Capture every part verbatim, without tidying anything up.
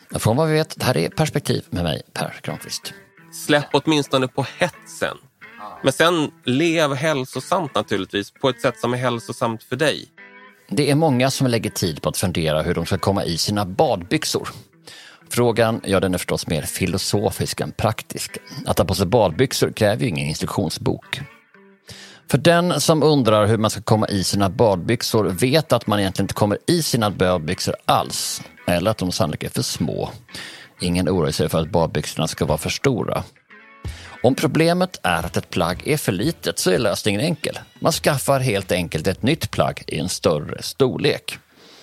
Från vad vi vet, det här är Perspektiv med mig, Per Granqvist. Släpp åtminstone på hetsen. Men sen lev hälsosamt naturligtvis på ett sätt som är hälsosamt för dig. Det är många som lägger tid på att fundera hur de ska komma i sina badbyxor. Frågan, ja, den är förstås mer filosofisk än praktisk. Att ha på sig badbyxor kräver ju ingen instruktionsbok. För den som undrar hur man ska komma i sina badbyxor vet att man egentligen inte kommer i sina badbyxor alls. Eller att de sannolikt är för små. Ingen oroar sig för att badbyxorna ska vara för stora. Om problemet är att ett plagg är för litet så är lösningen enkel. Man skaffar helt enkelt ett nytt plagg i en större storlek.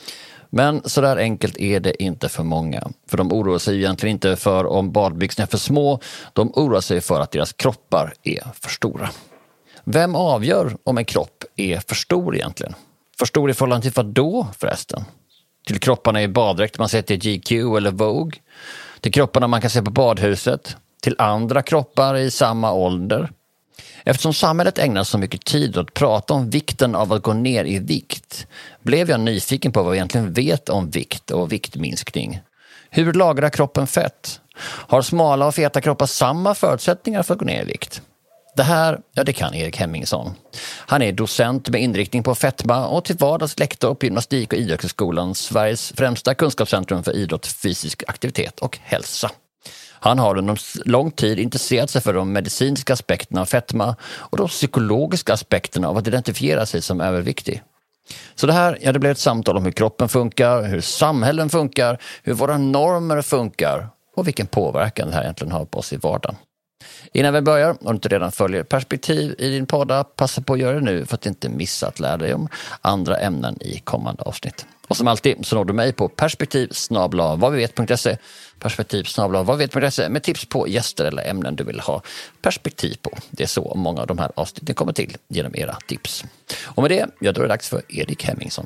Men så där enkelt är det inte för många. För de oroar sig egentligen inte för om badbyxorna är för små. De oroar sig för att deras kroppar är för stora. Vem avgör om en kropp är för stor egentligen? För stor i förhållande till vad då förresten? Till kropparna i baddräkt man ser till G Q eller Vogue? Till kropparna man kan se på badhuset? Till andra kroppar i samma ålder? Eftersom samhället ägnar så mycket tid att prata om vikten av att gå ner i vikt blev jag nyfiken på vad vi egentligen vet om vikt och viktminskning. Hur lagrar kroppen fett? Har smala och feta kroppar samma förutsättningar för att gå ner i vikt? Det här, ja det kan Erik Hemmingsson. Han är docent med inriktning på fetma och till vardags lektor på Gymnastik- och idrottshögskolan, Sveriges främsta kunskapscentrum för idrott, fysisk aktivitet och hälsa. Han har under lång tid intresserat sig för de medicinska aspekterna av fetma och de psykologiska aspekterna av att identifiera sig som överviktig. Så det här, ja det blev ett samtal om hur kroppen funkar, hur samhällen funkar, hur våra normer funkar och vilken påverkan det här egentligen har på oss i vardagen. Innan vi börjar, om du inte redan följer Perspektiv i din podd, passa på att göra det nu för att inte missa att lära dig om andra ämnen i kommande avsnitt. Och som alltid så når du mig på perspektiv snabel-a vad vi vet punkt se, perspektiv snabel-a vad vi vet punkt se med tips på gäster eller ämnen du vill ha perspektiv på. Det är så många av de här avsnitten kommer till genom era tips. Och med det, ja, då är det dags för Erik Hemmingsson.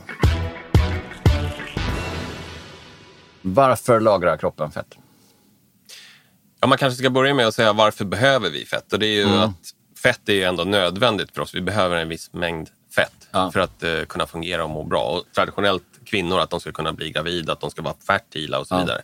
Varför lagrar kroppen fett? Ja, man kanske ska börja med att säga varför behöver vi fett? Och det är ju Mm. att fett är ju ändå nödvändigt för oss. Vi behöver en viss mängd fett ja. för att uh, kunna fungera och må bra. Och traditionellt kvinnor, att de ska kunna bli gravida, att de ska vara fertila och så ja. vidare.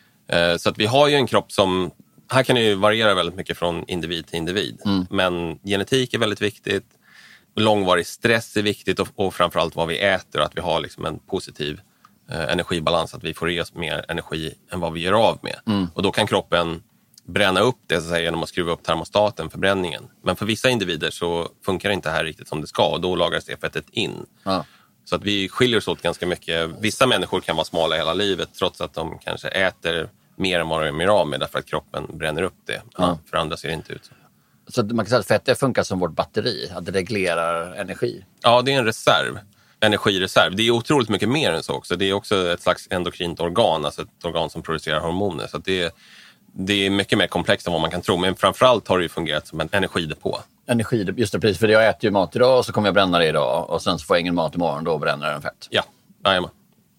Uh, så att vi har ju en kropp som, här kan det ju variera väldigt mycket från individ till individ. Mm. Men genetik är väldigt viktigt. Långvarig stress är viktigt och, och framförallt vad vi äter. Att vi har liksom en positiv uh, energibalans. Att vi får i oss mer energi än vad vi gör av med. Mm. Och då kan kroppen bränna upp det så att säga, genom att skruva upp termostaten, förbränningen. Men för vissa individer så funkar det inte här riktigt som det ska och då lagras det fettet in. Ja. Så att vi skiljer oss åt ganska mycket. Vissa människor kan vara smala hela livet trots att de kanske äter mer än vad de är av med därför att kroppen bränner upp det. Ja. För andra ser det inte ut så. Så man kan säga att fettet funkar som vårt batteri, att det reglerar energi? Ja, det är en reserv. Energireserv. Det är otroligt mycket mer än så också. Det är också ett slags endokrint organ, alltså ett organ som producerar hormoner. Så att det är Det är mycket mer komplext än vad man kan tro. Men framförallt har det ju fungerat som en energidepå. Energidepå, just det, precis. För jag äter ju mat idag och så kommer jag bränna det idag. Och sen så får jag ingen mat imorgon, då bränner den fett. Ja, jajamän.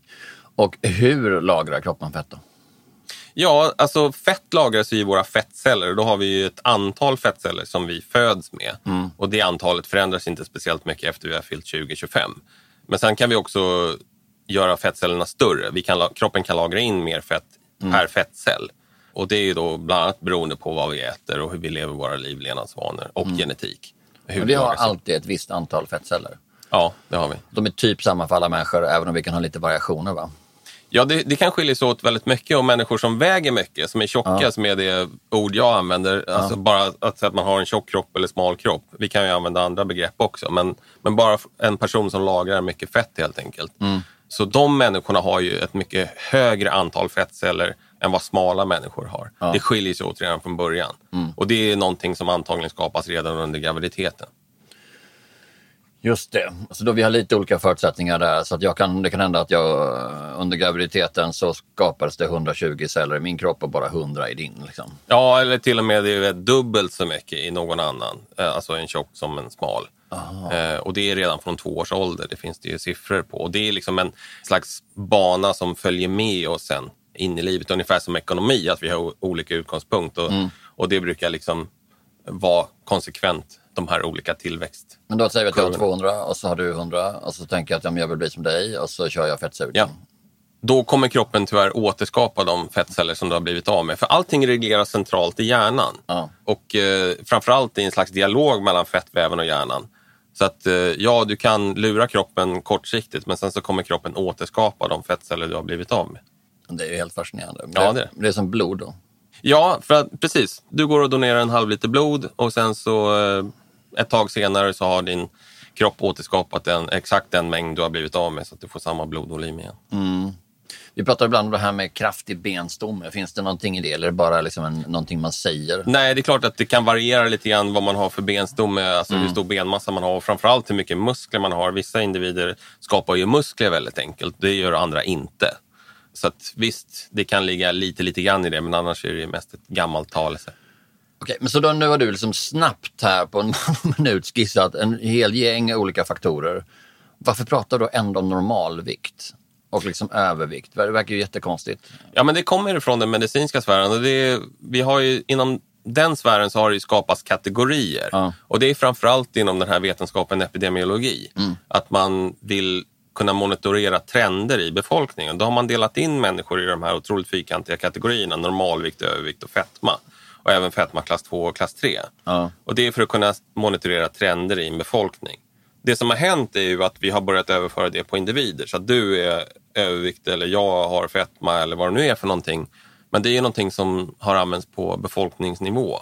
Och hur lagrar kroppen fett då? Ja, alltså fett lagras i våra fettceller. Då har vi ju ett antal fettceller som vi föds med. Mm. Och det antalet förändras inte speciellt mycket efter vi har fyllt tjugo tjugofem. Men sen kan vi också göra fettcellerna större. Vi kan, kroppen kan lagra in mer fett mm. per fettcell. Och det är ju då bland annat beroende på vad vi äter och hur vi lever våra liv, levnadsvanor och mm. genetik. Hur vi har alltid ett visst antal fettceller. Ja, det har vi. De är typ samma för alla människor, även om vi kan ha lite variationer, va? Ja, det, det kan skilja sig åt väldigt mycket. Och människor som väger mycket, som är tjocka, ja. som är det ord jag använder. Ja. Alltså bara att säga att man har en tjock kropp eller smal kropp. Vi kan ju använda andra begrepp också. Men, men bara en person som lagrar mycket fett helt enkelt. Mm. Så de människorna har ju ett mycket högre antal fettceller än vad smala människor har. Ja. Det skiljer sig åt redan från början. Mm. Och det är någonting som antagligen skapas redan under graviditeten. Just det. Så då vi har lite olika förutsättningar där. Så att jag kan, det kan hända att jag under graviditeten så skapades det hundratjugo celler i min kropp och bara hundra i din. Liksom. Ja, eller till och med det är dubbelt så mycket i någon annan. Alltså en tjock som en smal. Eh, och det är redan från två års ålder. Det finns det ju siffror på. Och det är liksom en slags bana som följer med oss sen in i livet. Ungefär som ekonomi, att vi har olika utgångspunkt. Och, mm. och det brukar liksom vara konsekvent, de här olika tillväxt. Men då säger vi att jag har tvåhundra och så har du hundra och så tänker jag att ja, jag vill bli som dig och så kör jag fettsugning. Ja, då kommer kroppen tyvärr återskapa de fettceller som du har blivit av med. För allting regleras centralt i hjärnan. Ja. Och eh, framförallt i en slags dialog mellan fettväven och hjärnan. Så att eh, ja, du kan lura kroppen kortsiktigt, men sen så kommer kroppen återskapa de fettceller du har blivit av med. Det är ju helt fascinerande. Ja, det är. Det är som blod då. Ja, för att, precis. Du går och donerar en halv liter blod och sen så eh, ett tag senare så har din kropp återskapat den, exakt den mängd du har blivit av med så att du får samma blodvolym igen. Mm. Vi pratar ibland om det här med kraftig benstomme. Finns det någonting i det eller är det bara liksom en, någonting man säger? Nej, det är klart att det kan variera lite grann vad man har för benstomme, alltså mm. hur stor benmassa man har och framförallt hur mycket muskler man har. Vissa individer skapar ju muskler väldigt enkelt, det gör andra inte. Så att visst, det kan ligga lite, lite grann i det, men annars är det mest ett gammalt talelse. Okej, men så då, nu har du liksom snabbt här på en minut skissat en hel gäng olika faktorer. Varför pratar du ändå om normalvikt och liksom övervikt? Det verkar ju jättekonstigt. Ja, men det kommer ifrån den medicinska sfären och det är, vi har ju inom den sfären så har det ju skapats kategorier. Ja. Och det är framförallt inom den här vetenskapen epidemiologi. Mm. Att man vill kunna monitorera trender i befolkningen. Då har man delat in människor i de här otroligt fyrkantiga kategorierna. Normalvikt, övervikt och fetma. Och även fetma klass två och klass tre. Ja. Och det är för att kunna monitorera trender i en befolkning. Det som har hänt är ju att vi har börjat överföra det på individer. Så att du är övervikt eller jag har fetma eller vad det nu är för någonting. Men det är ju någonting som har använts på befolkningsnivå.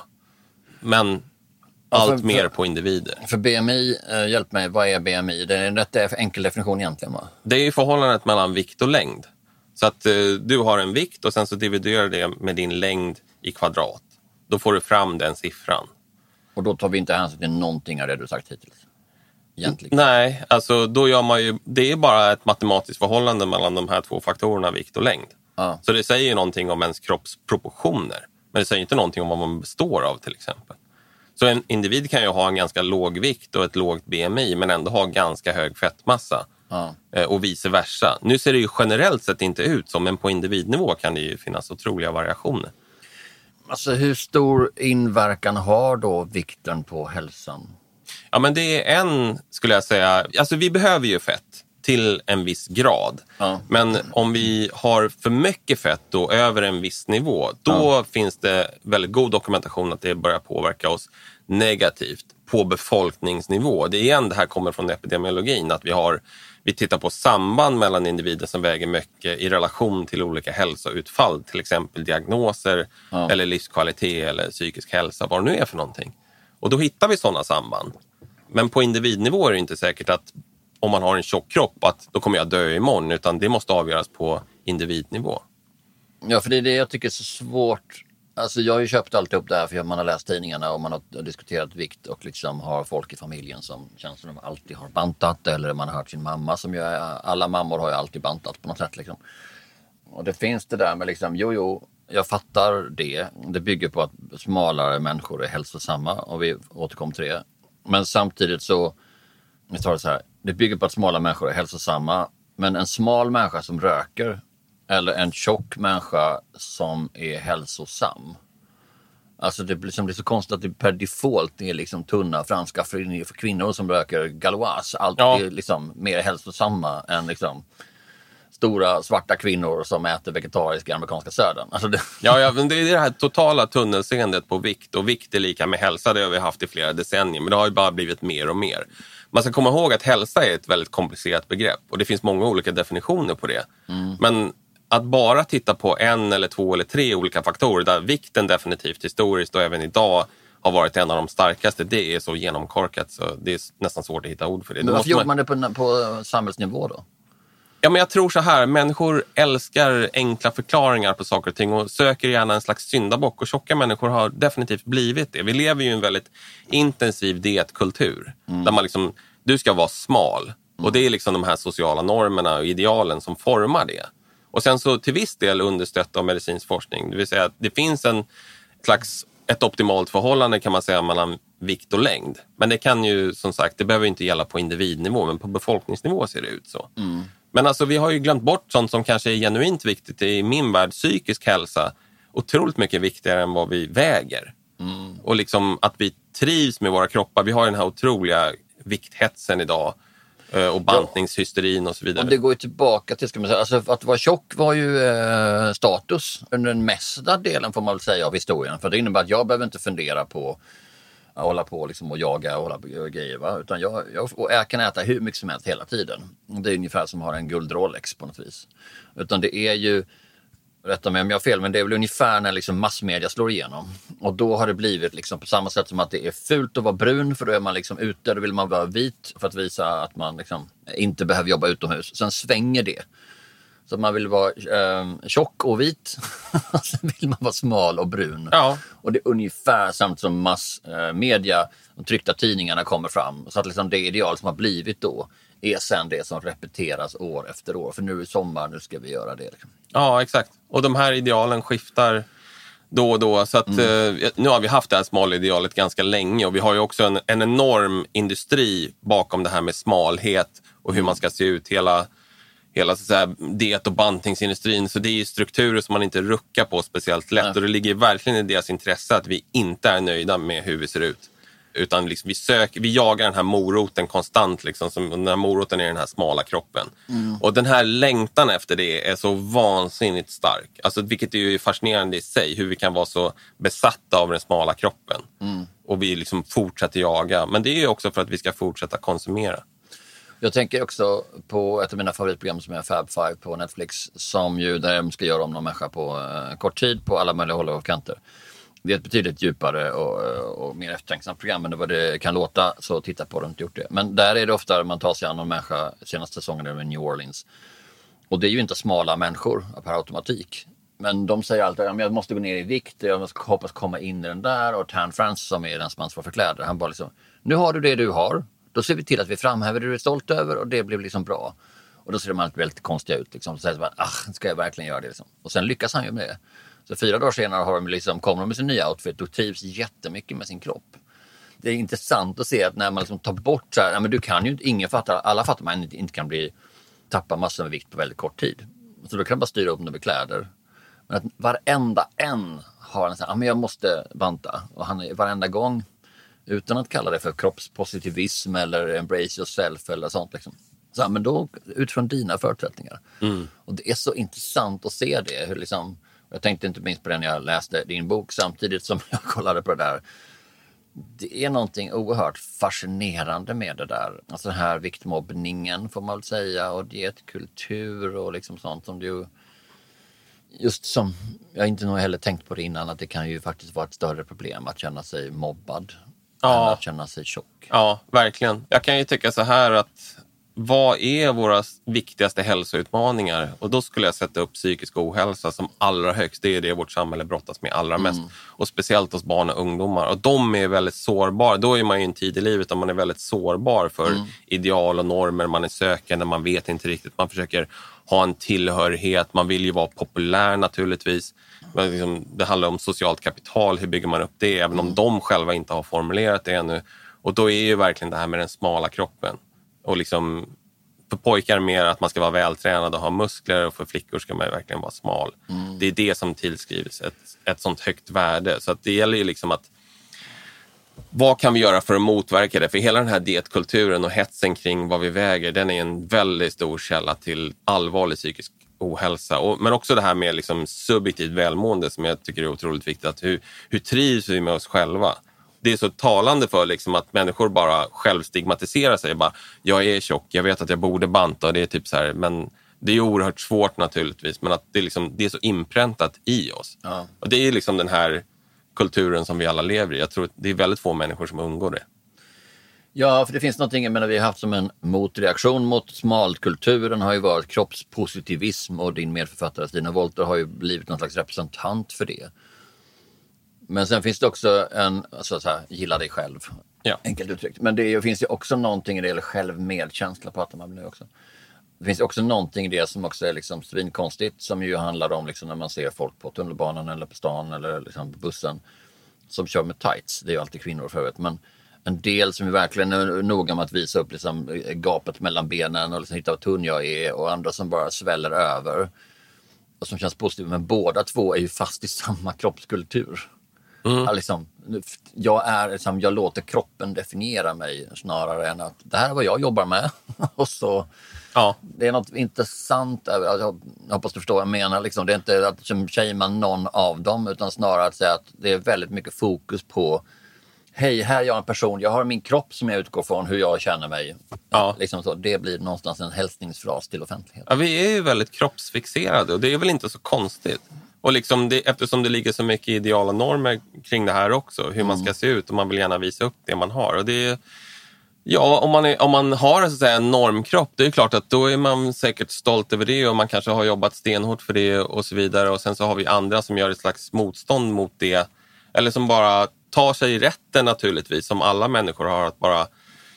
Men allt ja, för, mer på individer. För B M I, eh, hjälp mig, vad är B M I? Det är en rätt enkel definition egentligen, va? Det är förhållandet mellan vikt och längd. Så att eh, du har en vikt och sen så dividerar det med din längd i kvadrat. Då får du fram den siffran. Och då tar vi inte hänsyn till någonting av det du sagt hittills? Egentligen. Nej, alltså då gör man ju, det är bara ett matematiskt förhållande mellan de här två faktorerna, vikt och längd. Ja. Så det säger ju någonting om ens kroppsproportioner. Men det säger inte någonting om vad man består av till exempel. Så en individ kan ju ha en ganska låg vikt och ett lågt B M I men ändå ha ganska hög fettmassa. Ja. Och vice versa. Nu ser det ju generellt sett inte ut så, men på individnivå kan det ju finnas otroliga variationer. Alltså hur stor inverkan har då vikten på hälsan? Ja, men det är en, skulle jag säga, alltså vi behöver ju fett till en viss grad. Ja. Men om vi har för mycket fett då över en viss nivå, då ja. finns det väldigt god dokumentation att det börjar påverka oss negativt på befolkningsnivå. Det är igen, det här kommer från epidemiologin, att vi har, vi tittar på samband mellan individer som väger mycket i relation till olika hälsoutfall, till exempel diagnoser ja. eller livskvalitet eller psykisk hälsa, vad det nu är för någonting. Och då hittar vi sådana samband. Men på individnivå är det inte säkert att om man har en tjock kropp att då kommer jag dö imorgon, utan det måste avgöras på individnivå. Ja, för det är det jag tycker är så svårt. Alltså jag har ju köpt allt upp det här för man har läst tidningarna och man har diskuterat vikt och liksom har folk i familjen som känns som de alltid har bantat, eller man har hört sin mamma som gör, alla mammor har ju alltid bantat på något sätt liksom. Och det finns det där med liksom, jo jo, jag fattar det. Det bygger på att smalare människor är hälsosamma och vi återkommer till det. Men samtidigt så, jag tar det så här, det bygger på att smala människor är hälsosamma, men en smal människa som röker eller en tjock människa som är hälsosam. Alltså det blir, det blir så konstigt att det per default är liksom tunna franska för, för kvinnor som röker Galois. Allt ja. är liksom mer hälsosamma än liksom stora svarta kvinnor som äter vegetarisk i amerikanska södern. Alltså det... Ja, ja, men det är det här totala tunnelseendet på vikt. Och vikt är lika med hälsa, det har vi haft i flera decennier. Men det har ju bara blivit mer och mer. Man ska komma ihåg att hälsa är ett väldigt komplicerat begrepp. Och det finns många olika definitioner på det. Mm. Men att bara titta på en eller två eller tre olika faktorer, där vikten definitivt historiskt och även idag har varit en av de starkaste, det är så genomkorkat så det är nästan svårt att hitta ord för det. Men varför gjorde man det på, på samhällsnivå då? Ja, men jag tror så här, människor älskar enkla förklaringar på saker och ting och söker gärna en slags syndabock, och tjocka människor har definitivt blivit det. Vi lever ju i en väldigt intensiv dietkultur mm. där man liksom, du ska vara smal mm. och det är liksom de här sociala normerna och idealen som formar det. Och sen så till viss del understött av medicinsk forskning, det vill säga att det finns en slags, ett optimalt förhållande kan man säga mellan vikt och längd. Men det kan ju som sagt, det behöver inte gälla på individnivå, men på befolkningsnivå ser det ut så. Mm. Men alltså vi har ju glömt bort sånt som kanske är genuint viktigt i min värld, psykisk hälsa. Otroligt mycket viktigare än vad vi väger. Mm. Och liksom att vi trivs med våra kroppar. Vi har den här otroliga vikthetsen idag. Och bantningshysterin och så vidare. Och det går ju tillbaka till, ska man säga, alltså att vara tjock var ju eh, status under den mesta delen får man väl säga av historien. För det innebär att jag behöver inte fundera på att hålla på liksom och jaga och hålla på och grejer. Va? Utan jag, jag, och jag kan äta hur mycket som helst hela tiden. Det är ungefär som att ha en guld Rolex på något vis. Utan det är ju, rätta mig om jag har fel, men det är väl ungefär när liksom massmedia slår igenom. Och då har det blivit liksom på samma sätt som att det är fult att vara brun, för då är man liksom ute, då vill man vara vit för att visa att man liksom inte behöver jobba utomhus. Sen svänger det. Så man vill vara eh, tjock och vit, sen vill man vara smal och brun. Ja. Och det är ungefär samt som massmedia, de tryckta tidningarna kommer fram. Så att liksom det ideal som har blivit då är sen det som repeteras år efter år. För nu är det sommar, nu ska vi göra det. Liksom. Ja, exakt. Och de här idealen skiftar då och då. Så att, mm. eh, nu har vi haft det här smalidealet ganska länge. Och vi har ju också en, en enorm industri bakom det här med smalhet och hur man ska se ut. Hela, hela så att säga, diet- och bantningsindustrin. Så det är ju strukturer som man inte ruckar på speciellt lätt. Nej. Och det ligger verkligen i deras intresse att vi inte är nöjda med hur vi ser ut. Utan liksom vi, söker, vi jagar den här moroten konstant. Liksom, som, den här moroten är den här smala kroppen. Mm. Och den här längtan efter det är så vansinnigt stark. Alltså, vilket är ju fascinerande i sig. Hur vi kan vara så besatta av den smala kroppen. Mm. Och vi liksom fortsätter jaga. Men det är ju också för att vi ska fortsätta konsumera. Jag tänker också på ett av mina favoritprogram som är Fab Five på Netflix. Som ju där de ska göra om någon människa på eh, kort tid på alla möjliga håll och kanter. Det är ett betydligt djupare och, och mer eftertänksamt program än vad det kan låta, så titta på det, inte gjort det. Men där är det ofta man tar sig an någon människa, senaste säsongen är i New Orleans. Och det är ju inte smala människor per automatik. Men de säger alltid att jag måste gå ner i vikt, jag måste hoppas komma in i den där. Och Tan Francis som är den som ansvarar för kläder, han bara liksom, nu har du det du har. Då ser vi till att vi framhäver det du är stolt över och det blir liksom bra. Och då ser de alltid väldigt konstiga ut. Liksom. Så säger man, ah, ska jag verkligen göra det? Liksom. Och sen lyckas han ju med det. Så fyra dagar senare har de liksom, kommer de med sin nya outfit och trivs jättemycket med sin kropp. Det är intressant att se att när man liksom tar bort så här, ja, men du kan ju inte, ingen fattar, alla fattar man inte, inte kan bli, tappa massor med vikt på väldigt kort tid. Så då kan man bara styra upp det med kläder. Men att varenda en har en sån här, ja men jag måste banta. Och han är varenda gång, utan att kalla det för kroppspositivism eller embrace yourself eller sånt liksom. Så här, men då utifrån dina förutsättningar. Mm. Och det är så intressant att se det, hur liksom. Jag tänkte inte minst på det när jag läste din bok samtidigt som jag kollade på det där. Det är någonting oerhört fascinerande med det där. Alltså den här viktmobbningen får man väl säga, och dietkultur och liksom sånt som du... Just som, jag har inte nog heller tänkt på det innan, att det kan ju faktiskt vara ett större problem att känna sig mobbad. Ja. Än att känna sig tjock. Ja, verkligen. Jag kan ju tycka så här att vad är våra viktigaste hälsoutmaningar? Och då skulle jag sätta upp psykisk ohälsa som allra högst. Det är det vårt samhälle brottas med allra mest. Mm. Och speciellt hos barn och ungdomar. Och de är väldigt sårbara. Då är man ju i en tid i livet där man är väldigt sårbar för mm. ideal och normer. Man är sökande, man vet inte riktigt. Man försöker ha en tillhörighet. Man vill ju vara populär naturligtvis. Men liksom, det handlar om socialt kapital. Hur bygger man upp det? Även om de själva inte har formulerat det ännu. Och då är ju verkligen det här med den smala kroppen. Och liksom för pojkar mer att man ska vara vältränad och ha muskler, och för flickor ska man verkligen vara smal. Mm. Det är det som tillskrivs ett, ett sånt högt värde. Så att det gäller ju liksom att vad kan vi göra för att motverka det? För hela den här dietkulturen och hetsen kring vad vi väger, den är en väldigt stor källa till allvarlig psykisk ohälsa. Och, men också det här med liksom subjektivt välmående som jag tycker är otroligt viktigt. Att hur, hur trivs vi med oss själva? Det är så talande för liksom att människor bara självstigmatiserar sig. Bara, jag är tjock, jag vet att jag borde banta. Det är typ så här, men det är oerhört svårt naturligtvis. Men att det är, liksom, det är så inpräntat i oss. Ja. Och det är liksom den här kulturen som vi alla lever i. Jag tror att det är väldigt få människor som undgår det. Ja, för det finns någonting, jag menar, vi har haft som en motreaktion mot smalkulturen har ju varit kroppspositivism, och din medförfattare Stina Wolter har ju blivit någon slags representant för det. Men sen finns det också en, alltså så här, gilla dig själv, ja. Enkelt uttryckt. Men det finns ju också någonting i det, eller självmedkänsla pratar man om nu också. Det finns också någonting i det som också är liksom svinkonstigt, som ju handlar om liksom när man ser folk på tunnelbanan eller på stan eller liksom på bussen som kör med tights. Det är ju alltid kvinnor för övrigt, men en del som är verkligen är noga med att visa upp liksom gapet mellan benen och liksom hitta hur tunn jag är, och andra som bara sväller över och som känns positivt, men båda två är ju fast i samma kroppskultur. Mm. Liksom, jag, är, liksom, jag låter kroppen definiera mig snarare än att det här är vad jag jobbar med. Och så, ja. Det är något intressant, jag hoppas du förstår vad jag menar. Liksom. Det är inte att shamea någon av dem, utan snarare att säga att det är väldigt mycket fokus på hej, här är jag en person, jag har min kropp som jag utgår från hur jag känner mig. Ja. Liksom så, det blir någonstans en hälsningsfras till offentligheten. Ja, vi är ju väldigt kroppsfixerade och det är väl inte så konstigt. Och liksom det, eftersom det ligger så mycket ideala normer kring det här också, hur mm. man ska se ut och man vill gärna visa upp det man har. Och det är, ja, om man, är, om man har så att säga, en normkropp, det är klart att då är man säkert stolt över det och man kanske har jobbat stenhårt för det och så vidare. Och sen så har vi andra som gör ett slags motstånd mot det. Eller som bara tar sig rätten naturligtvis, som alla människor har, att bara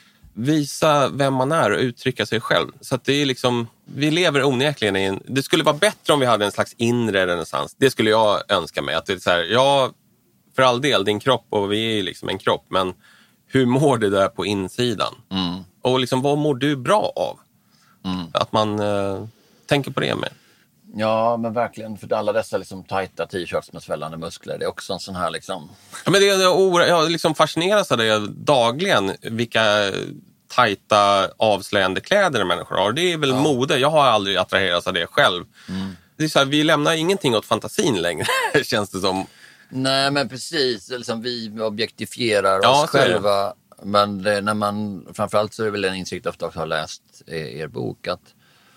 visa vem man är och uttrycka sig själv. Så att det är liksom, vi lever onekligen i en, det skulle vara bättre om vi hade en slags inre renässans. Det skulle jag önska mig. Att det är så här, ja, för all del, din kropp och vi är liksom en kropp, men hur mår det där på insidan? Mm. Och liksom, vad mår du bra av? Mm. Att man eh, tänker på det med. Ja, men verkligen, för alla dessa liksom tajta t-shirts med svällande muskler, det är också en sån här liksom... Ja, men det är, jag liksom fascineras av det dagligen, vilka tajta avslöjande kläder människor har. Det är väl ja. mode, jag har aldrig attraherats av det själv. Mm. Det är så här, vi lämnar ingenting åt fantasin längre, känns det som. Nej, men precis, liksom, vi objektifierar ja, oss själva. Men det, när man, framförallt så är det väl en insikt efter att ha läst er, er bok, att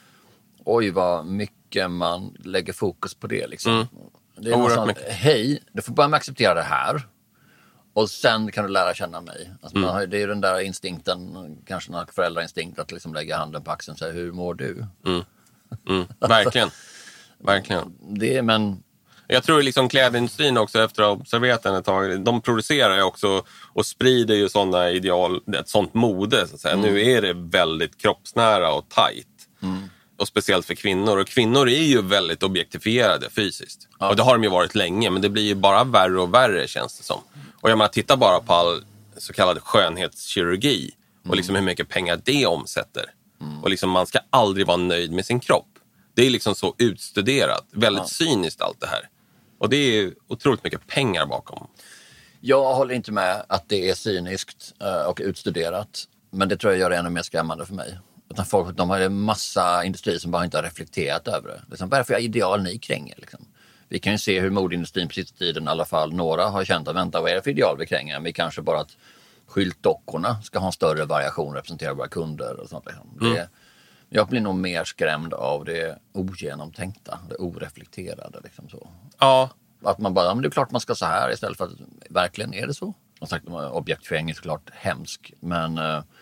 oj vad mycket man lägger fokus på det liksom. Mm. Det är något sånt, hej, du får börja med att acceptera det här och sen kan du lära känna mig. Alltså mm. man har, det är ju den där instinkten, kanske någon föräldrainstinkt, att liksom lägga handen på axeln och säga, hur mår du? Mm. Mm. Verkligen. Verkligen. Det, men... Jag tror liksom klädindustrin också, efter att ha observerat den ett tag, de producerar ju också och sprider ju sådana ideal, ett sånt mode så att säga. Mm. Nu är det väldigt kroppsnära och tajt. Mm. Och speciellt för kvinnor. Och kvinnor är ju väldigt objektifierade fysiskt. Ja. Och det har de ju varit länge. Men det blir ju bara värre och värre, känns det som. Och jag menar, titta bara på all så kallad skönhetskirurgi. Mm. Och liksom hur mycket pengar det omsätter. Mm. Och liksom man ska aldrig vara nöjd med sin kropp. Det är liksom så utstuderat. Väldigt ja. cyniskt allt det här. Och det är otroligt mycket pengar bakom. Jag håller inte med att det är cyniskt och utstuderat. Men det tror jag gör det ännu mer skrämmande för mig. Utan folk, de har en massa industrier som bara inte har reflekterat över det. Liksom, vad är det för ideal ni kränger? Liksom? Vi kan ju se hur modeindustrin på sista tiden, i alla fall några, har känt att vänta, vad är det för ideal vi kränger? Vi kanske bara att skyltdockorna ska ha en större variation och representera våra kunder och sånt. Liksom. Mm. Det, jag blir nog mer skrämd av det ogenomtänkta, det oreflekterade. Liksom så. Ja. Att man bara, men det är klart man ska så här istället för att verkligen är det så. Som sagt, objektifiering är såklart hemsk, men...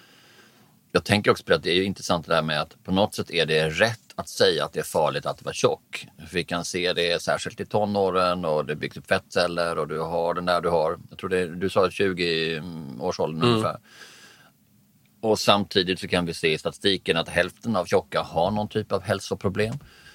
Jag tänker också på att det är ju intressant det där med att på något sätt är det rätt att säga att det är farligt att vara tjock. För vi kan se det särskilt i tonåren och det byggs upp fettceller och du har den där du har. Jag tror det, du sa tjugo årsåldern mm. ungefär. Och samtidigt så kan vi se i statistiken att hälften av tjocka har någon typ av hälsoproblem.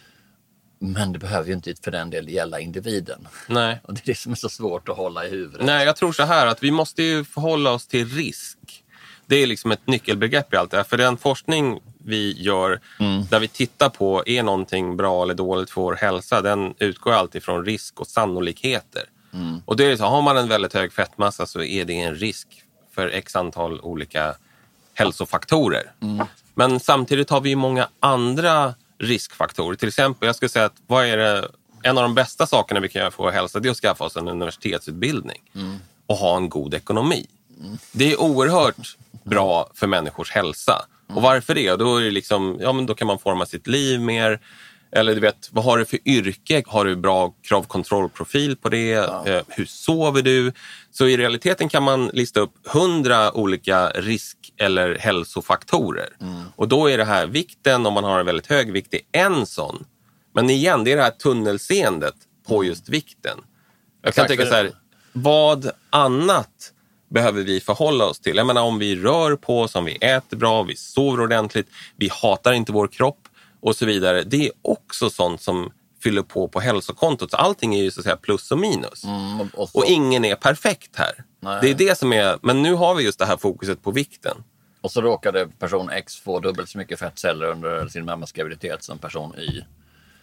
Men det behöver ju inte för den del gälla individen. Nej. Och det är det som är så svårt att hålla i huvudet. Nej, jag tror så här att vi måste ju förhålla oss till risk. Det är liksom ett nyckelbegrepp i allt det här. För den forskning vi gör mm. där vi tittar på är någonting bra eller dåligt för vår hälsa, den utgår alltid från risk och sannolikheter. Mm. Och det är så, har man en väldigt hög fettmassa så är det en risk för x antal olika hälsofaktorer. Mm. Men samtidigt har vi ju många andra riskfaktorer. Till exempel, jag skulle säga att vad är det, en av de bästa sakerna vi kan göra för vår hälsa, det är att skaffa oss en universitetsutbildning mm. och ha en god ekonomi. Mm. Det är oerhört bra för människors hälsa. Mm. Och varför det? Då är det liksom, ja men då kan man forma sitt liv mer. Eller du vet, vad har du för yrke? Har du bra kravkontrollprofil på det? Ja. Eh, hur sover du? Så i realiteten kan man lista upp hundra olika risk- eller hälsofaktorer. Mm. Och då är det här vikten, om man har en väldigt hög vikt, det är en sån. Men igen, det är det här tunnelseendet på just vikten. Jag kan tänka så här, vad annat behöver vi förhålla oss till? Jag menar, om vi rör på oss, om vi äter bra, vi sover ordentligt, vi hatar inte vår kropp och så vidare. Det är också sånt som fyller på på hälsokontot. Så allting är ju så att säga plus och minus. Mm, och, och ingen är perfekt här. Nej. Det är det som är, men nu har vi just det här fokuset på vikten. Och så råkade person X få dubbelt så mycket fettceller under sin mammas graviditet som person Y.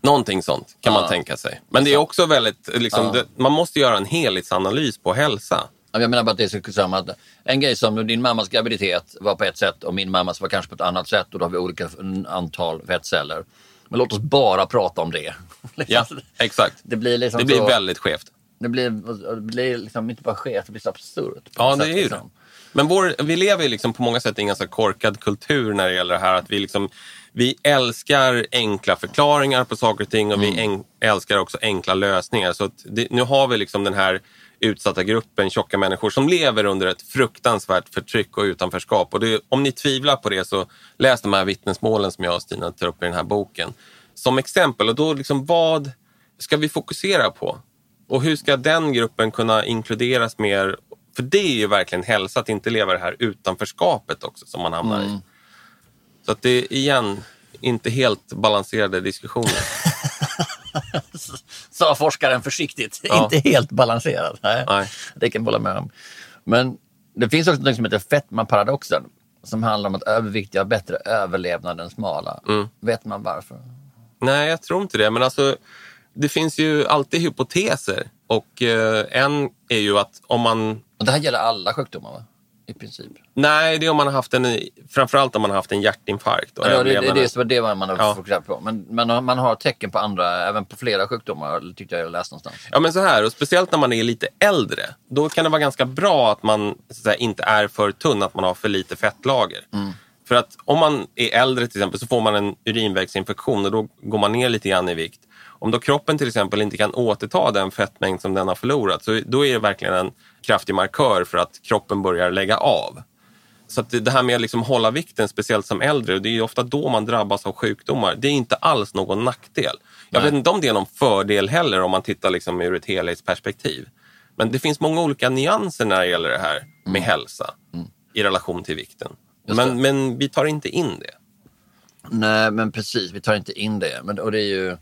Någonting sånt kan ja. man tänka sig. Men det är också väldigt, liksom, ja. det, man måste göra en helhetsanalys på hälsa. Jag menar bara att det är så samma att en grej som din mammas graviditet var på ett sätt och min mammas var kanske på ett annat sätt och då har vi olika antal fettceller. Men låt oss bara prata om det. Ja, exakt. Det blir, liksom det blir så, väldigt skevt. Det blir, det blir liksom inte bara skevt, det blir så absurt. Ja, det sätt, är ju liksom. det. Men vår, vi lever liksom på många sätt i en ganska korkad kultur när det gäller det här. Att vi, liksom, vi älskar enkla förklaringar på saker och ting och mm. vi en, älskar också enkla lösningar. Så att det, nu har vi liksom den här utsatta gruppen, tjocka människor som lever under ett fruktansvärt förtryck och utanförskap. Och det, om ni tvivlar på det så läs de här vittnesmålen som jag och Stina tar upp i den här boken. Som exempel, och då liksom vad ska vi fokusera på? Och hur ska den gruppen kunna inkluderas mer? För det är ju verkligen hälsa att inte leva det här utanförskapet också som man hamnar mm. i. Så att det är igen inte helt balanserade diskussioner. Sa forskaren försiktigt. Ja. Inte helt balanserad. Nej. Nej. Det kan jag hålla med om. Men det finns också något som heter fetmaparadoxen. Som handlar om att överviktiga har bättre överlevnad än smala. Mm. Vet man varför? Nej, jag tror inte det. Men alltså, det finns ju alltid hypoteser. Och eh, en är ju att om man... Och det här gäller alla sjukdomar, va? I princip. Nej, det är om man har haft en... Framförallt om man har haft en hjärtinfarkt. Och ja, det, det, det är det man har ja. fokuserat på. Men, men man har tecken på andra, även på flera sjukdomar, tyckte jag jag läste någonstans. Ja, men så här. Och speciellt när man är lite äldre. Då kan det vara ganska bra att man så att säga, inte är för tunn, att man har för lite fettlager. Mm. För att om man är äldre till exempel så får man en urinvägsinfektion och då går man ner lite grann i vikt. Om då kroppen till exempel inte kan återta den fettmängd som den har förlorat så då är det verkligen en kraftig markör för att kroppen börjar lägga av. Så att det här med att liksom hålla vikten, speciellt som äldre, det är ofta då man drabbas av sjukdomar. Det är inte alls någon nackdel. Jag Nej. vet inte om det är någon fördel heller om man tittar liksom ur ett helhetsperspektiv. Men det finns många olika nyanser när det gäller det här med mm. hälsa mm. i relation till vikten. Men, men vi tar inte in det. Nej, men precis. Vi tar inte in det. Men, och det är ju,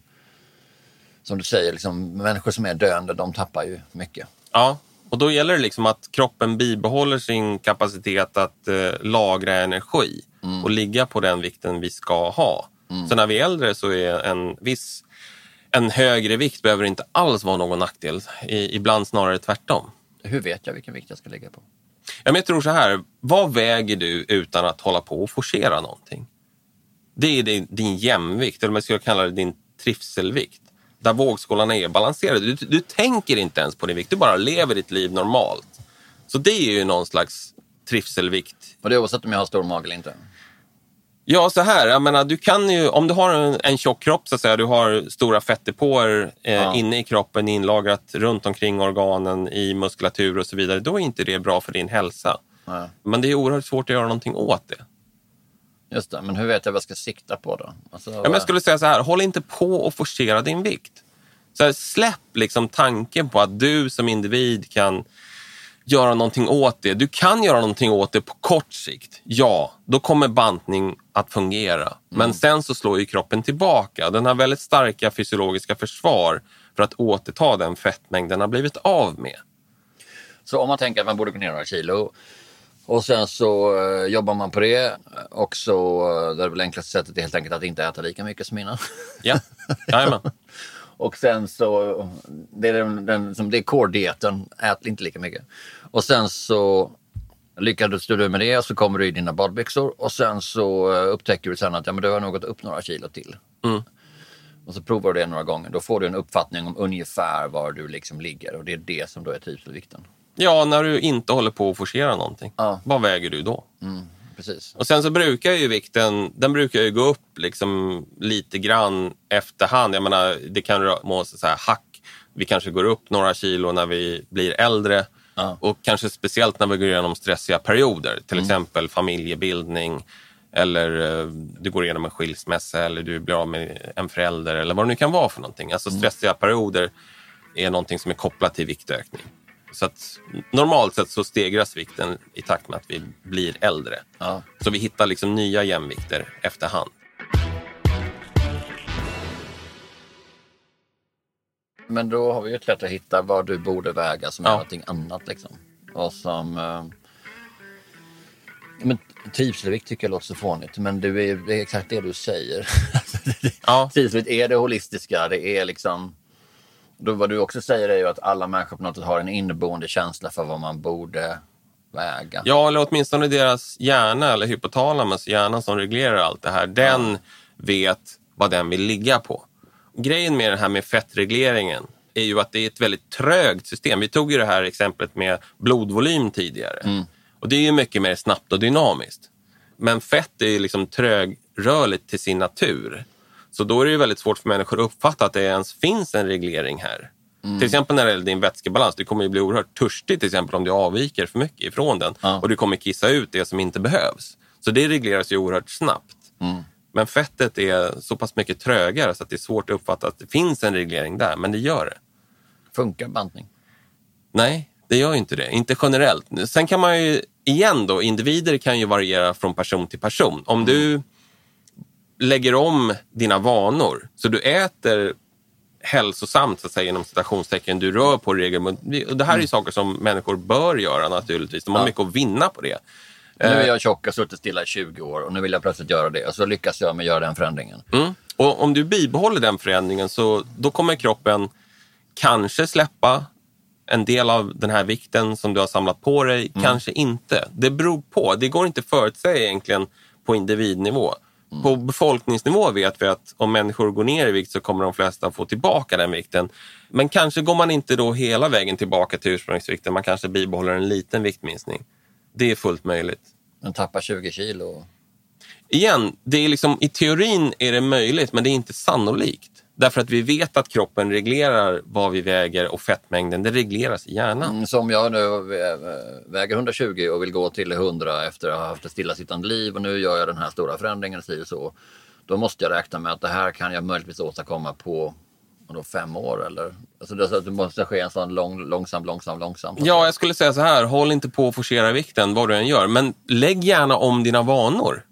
som du säger, liksom, människor som är döende, de tappar ju mycket. Ja, och då gäller det liksom att kroppen bibehåller sin kapacitet att eh, lagra energi mm. och ligga på den vikten vi ska ha. Mm. Så när vi är äldre så är en viss, en högre vikt behöver inte alls vara någon nackdel. I, ibland snarare tvärtom. Hur vet jag vilken vikt jag ska ligga på? Ja, men jag tror så här, vad väger du utan att hålla på och forcera någonting? Det är din, din jämvikt, eller man ska kalla det din trivselvikt. Där vågskålarna är balanserade. Du, du tänker inte ens på din vikt, du bara lever ditt liv normalt. Så det är ju någon slags trivselvikt. Och det är oavsett om jag har stor mage eller inte? Ja, så här, jag menar, du kan ju, om du har en, en tjock kropp så att säga, du har stora fettdepåer eh, ja. inne i kroppen, inlagrat runt omkring organen, i muskulatur och så vidare, då är inte det bra för din hälsa. Ja. Men det är oerhört svårt att göra någonting åt det. Just det, men hur vet jag vad jag ska sikta på då? Alltså, ja, men jag skulle säga så här, håll inte på och forcera din vikt. Så här, släpp liksom tanken på att du som individ kan göra någonting åt det. Du kan göra någonting åt det på kort sikt. Ja, då kommer bantning att fungera. Mm. Men sen så slår ju kroppen tillbaka. Den har väldigt starka fysiologiska försvar för att återta den fettmängd den har blivit av med. Så om man tänker att man borde gå ner några kilo och sen så uh, jobbar man på det och så uh, det är väl enklaste sättet är helt enkelt att inte äta lika mycket som innan. Ja, jajamän. Och sen så, det är, den, den, som det är core-dieten, ät inte lika mycket. Och sen så lyckades du med det, så kommer du i dina badbyxor. Och sen så upptäcker du sen att ja, men du har nog gått upp några kilo till. Mm. Och så provar du det några gånger. Då får du en uppfattning om ungefär var du liksom ligger. Och det är det som då är trivselvikten. Ja, när du inte håller på att forcera någonting. Ja. Vad väger du då? Mm. Precis. Och sen så brukar ju vikten, den brukar ju gå upp liksom lite grann efterhand. Jag menar, det kan vara så här hack. Vi kanske går upp några kilo när vi blir äldre. Ja. Och kanske speciellt när vi går igenom stressiga perioder. Till mm. exempel familjebildning. Eller uh, du går igenom en skilsmässa. Eller du blir av med en förälder. Eller vad det nu kan vara för någonting. Alltså stressiga mm. perioder är någonting som är kopplat till viktökning. Så att normalt sett så stegras vikten i takt med att vi blir äldre. Ja. Så vi hittar liksom nya jämvikter efterhand. Men då har vi ju ett lätt att hitta vad du borde väga som ja. är någonting annat liksom. Och som... Men trivselvikt tycker jag låter så fånigt, men du är, det är exakt det du säger. Ja. Trivselvikt är det holistiska, det är liksom... Då, vad du också säger är ju att alla människor på något sätt har en inneboende känsla för vad man borde väga. Ja, eller åtminstone deras hjärna eller hypotalamus, hjärnan som reglerar allt det här, den ja. vet vad den vill ligga på. Grejen med det här med fettregleringen är ju att det är ett väldigt trögt system. Vi tog ju det här exemplet med blodvolym tidigare. Mm. Och det är ju mycket mer snabbt och dynamiskt. Men fett är ju liksom trögrörligt till sin natur. Så då är det ju väldigt svårt för människor att uppfatta att det ens finns en reglering här. Mm. Till exempel när det gäller din vätskebalans. Du kommer ju bli oerhört törstig till exempel om du avviker för mycket ifrån den. Ja. Och du kommer kissa ut det som inte behövs. Så det regleras ju oerhört snabbt. Mm. Men fettet är så pass mycket trögare så att det är svårt att uppfatta att det finns en reglering där. Men det gör det. Funkar bantning? Nej, det gör ju inte det. Inte generellt. Sen kan man ju, igen då, individer kan ju variera från person till person. Om mm. du lägger om dina vanor så du äter hälsosamt så att säga inom citationstecken, du rör på regelbundet. Och det här är ju mm. saker som människor bör göra naturligtvis. De har ja. mycket att vinna på det. Nu är jag tjock och suttit stilla i tjugo år och nu vill jag plötsligt göra det. Och så lyckas jag med att göra den förändringen. Mm. Och om du bibehåller den förändringen så då kommer kroppen kanske släppa en del av den här vikten som du har samlat på dig. Mm. Kanske inte. Det beror på. Det går inte att förutsäga egentligen på individnivå. Mm. På befolkningsnivå vet vi att om människor går ner i vikt så kommer de flesta få tillbaka den vikten. Men kanske går man inte då hela vägen tillbaka till ursprungsvikten. Man kanske bibehåller en liten viktminskning. Det är fullt möjligt. Men tappa tjugo kilo? Igen, det är liksom, i teorin är det möjligt men det är inte sannolikt. Därför att vi vet att kroppen reglerar vad vi väger och fettmängden, det regleras i hjärnan. Mm, som jag nu väger hundratjugo och vill gå till hundra efter att ha haft ett stillasittande liv och nu gör jag den här stora förändringen och så. Då måste jag räkna med att det här kan jag möjligtvis åstadkomma på då, fem år eller? Alltså det, det måste ske en sån lång, långsam, långsam, långsam. Ja, jag skulle säga så här, håll inte på att forcera vikten vad du än gör, men lägg gärna om dina vanor.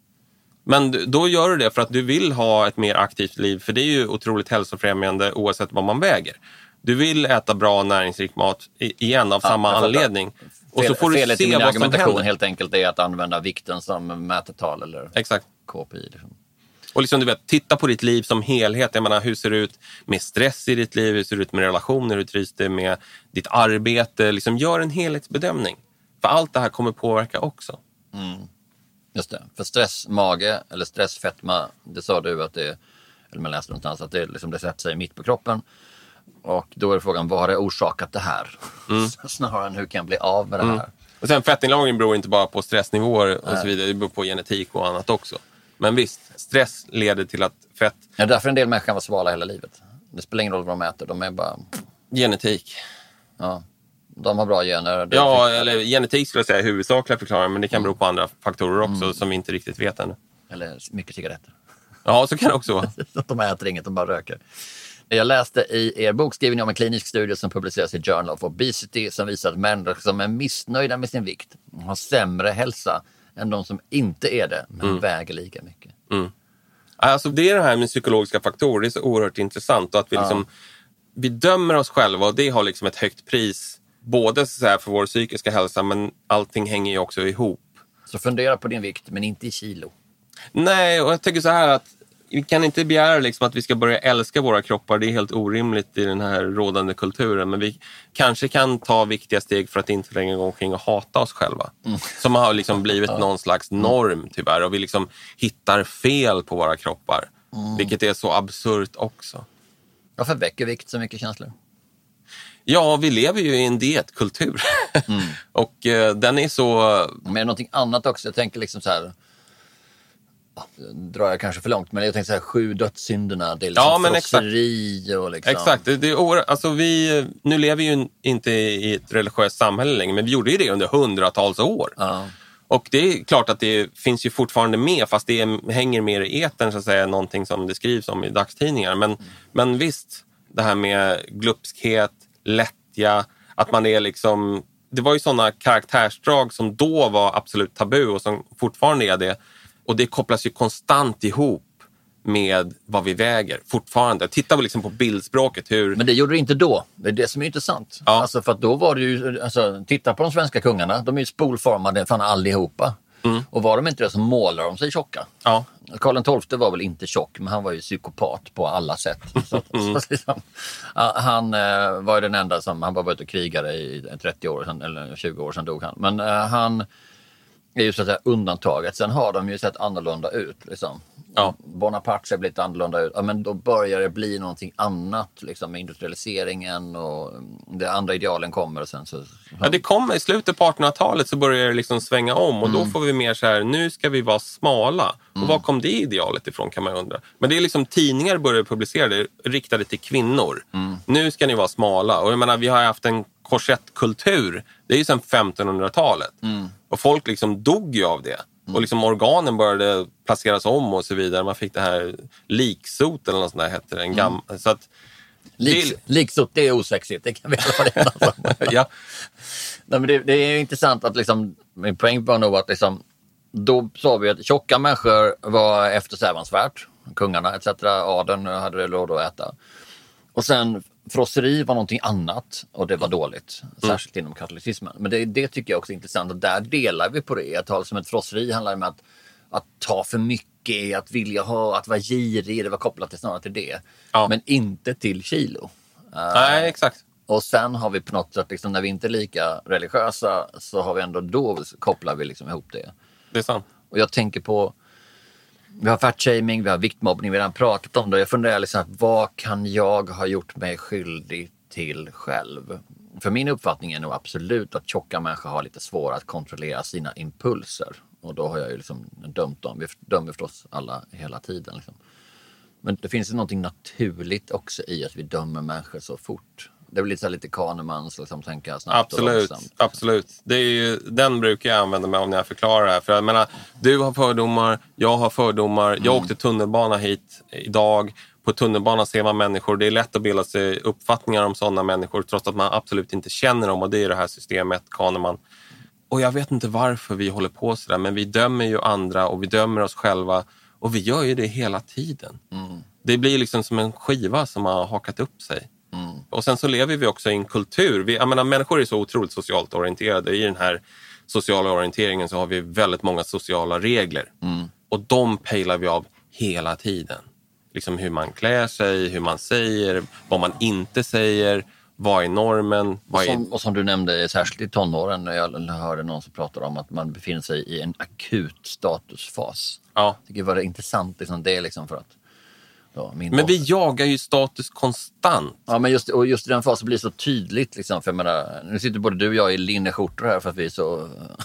Men då gör du det för att du vill ha ett mer aktivt liv. För det är ju otroligt hälsofrämjande oavsett vad man väger. Du vill äta bra näringsrik mat igen av ja, samma anledning. Fel, och så får du felet se i min vad argumentation som händer. Helt enkelt är att använda vikten som mätetal eller Exakt. K P I. Liksom. Och liksom du vet, titta på ditt liv som helhet. Jag menar, hur ser det ut med stress i ditt liv? Hur ser det ut med relationer? Hur trivs det med ditt arbete? Liksom gör en helhetsbedömning. För allt det här kommer påverka också. Mm. Just det, för stressmage eller stressfetma, det sa du att det, eller man läste någonstans att det, liksom, det sätter sig mitt på kroppen. Och då är frågan, vad har det orsakat det här? Mm. Snarare än hur kan jag bli av med det här? Mm. Och sen fettinlagring beror inte bara på stressnivåer och Nej. så vidare, det beror på genetik och annat också. Men visst, stress leder till att fett... Ja, därför en del människor kan vara svala hela livet. Det spelar ingen roll vad de äter, de är bara... Genetik. Ja. De har bra gener. Ja, fick... eller genetik skulle jag säga är huvudsakliga förklaringen, men det kan mm. bero på andra faktorer också mm. som vi inte riktigt vet ännu. Eller mycket cigaretter. Ja, så kan det också vara. De äter inget, de bara röker. Jag läste i er bokskrivning om en klinisk studie som publiceras i Journal of Obesity som visar att människor som är missnöjda med sin vikt har sämre hälsa än de som inte är det, men mm. väger lika mycket. Mm. Alltså det är det här med psykologiska faktorer, det är så oerhört intressant och att vi ja. liksom vi dömer oss själva och det har liksom ett högt pris. Både så här för vår psykiska hälsa, men allting hänger ju också ihop. Så fundera på din vikt, men inte i kilo. Nej, och jag tycker så här att vi kan inte begära liksom att vi ska börja älska våra kroppar. Det är helt orimligt i den här rådande kulturen. Men vi kanske kan ta viktiga steg för att inte längre gå omkring och hata oss själva. Mm. Som har liksom blivit någon slags norm tyvärr. Och vi liksom hittar fel på våra kroppar. Mm. Vilket är så absurt också. Varför väcker vikt så mycket känslor? Ja, vi lever ju i en dietkultur. Mm. och eh, den är så... Men är det någonting annat också? Jag tänker liksom så här... drar jag kanske för långt, men jag tänker så här, sju dödssynderna, det är liksom ja, men frosseri exakt. och liksom... Exakt, det är, alltså vi, nu lever vi ju inte i ett religiöst samhälle längre, men vi gjorde ju det under hundratals år. Ja. Och det är klart att det finns ju fortfarande med, fast det är, hänger mer i etern så att säga, någonting som det skrivs om i dagstidningar. Men, mm. men visst, det här med glupskhet, lättja, att man är liksom... Det var ju sådana karaktärsdrag som då var absolut tabu och som fortfarande är det. Och det kopplas ju konstant ihop med vad vi väger fortfarande. Titta liksom på bildspråket. Hur... Men det gjorde det inte då. Det är det som är intressant. Ja. Alltså för att då var det ju, alltså, titta på de svenska kungarna. De är ju spolformade fan allihopa. Mm. Och var de inte det så målar de sig tjocka. Ja. Karl den tolfte var väl inte tjock, men han var ju psykopat på alla sätt. Så, mm. så liksom, han uh, var ju den enda som, han var bara ute och krigade i trettio år sedan, eller tjugo år sedan dog han. Men uh, han är ju så att säga undantaget. Sen har de ju sett annorlunda ut liksom. Ja. Bonaparte ser lite annorlunda ut. Ja, men då börjar det bli någonting annat liksom, med industrialiseringen och det andra idealen kommer och sen så... Ja, det kommer i slutet på artonhundratalet så börjar det liksom svänga om och mm. då får vi mer så här, nu ska vi vara smala. Mm. Och var kom det idealet ifrån kan man undra. Men det är liksom tidningar börjar publicera det riktade till kvinnor. Mm. Nu ska ni vara smala. Och jag menar, vi har haft en korsettkultur. Det är ju sedan femtonhundratalet. Mm. Och folk liksom dog ju av det. Mm. Och liksom organen började placeras om och så vidare. Man fick det här liksot eller något sånt där hette det. En gam- mm. så att Liks, det... Liksot, det är osexigt. Det kan vi i alla fall ja. Nej, men det, det är intressant att liksom, min poäng var nog att liksom, då sa vi att tjocka människor var eftersträvansvärt. Kungarna et cetera. Adeln hade det råd att äta. Och sen frosseri var någonting annat och det var dåligt, särskilt mm. inom katolicismen. Men det, det tycker jag också är intressant och där delar vi på det. Att tala som ett frosseri handlar om att, att ta för mycket, att vilja ha, att vara girig, det var kopplat till snarare till det. Ja. Men inte till kilo. Nej, uh, exakt. Och sen har vi på något sätt, liksom, när vi inte är lika religiösa så har vi ändå, då kopplar vi liksom ihop det. Det är sant. Och jag tänker på, vi har fatshaming, vi har viktmobbning, vi har redan pratat om det. Jag funderar liksom, vad kan jag ha gjort mig skyldig till själv? För min uppfattning är nog absolut att tjocka människor har lite svårare att kontrollera sina impulser. Och då har jag ju liksom dömt dem. Vi dömer förstås alla hela tiden. Liksom. Men det finns ju någonting naturligt också i att vi dömer människor så fort. Det blir lite, lite Kahnemans liksom, tänka snabbt. Absolut, absolut. Det är ju, den brukar jag använda mig av när jag förklarar det här. För jag menar, du har fördomar, jag har fördomar. Mm. Jag åkte tunnelbana hit idag. På tunnelbanan ser man människor. Det är lätt att bilda sig uppfattningar om sådana människor trots att man absolut inte känner dem. Och det är det här systemet, Kahneman. Och jag vet inte varför vi håller på sådär. Men vi dömer ju andra och vi dömer oss själva. Och vi gör ju det hela tiden. Mm. Det blir liksom som en skiva som har hakat upp sig. Mm. Och sen så lever vi också i en kultur. Vi, jag menar, människor är så otroligt socialt orienterade. I den här sociala orienteringen så har vi väldigt många sociala regler. Mm. Och de pejlar vi av hela tiden. Liksom hur man klär sig, hur man säger, vad man inte säger, vad är normen. Vad är... Och, som, och som du nämnde, särskilt i tonåren, när jag hörde någon som pratade om att man befinner sig i en akut statusfas. Ja. Jag tycker det var intressant, liksom, det är liksom för att ja, men dotter. Vi jagar ju status konstant. Ja, men just, och just i den fasen blir det så tydligt. Liksom, för jag menar, nu sitter både du och jag i linneskjortor här för att vi är så...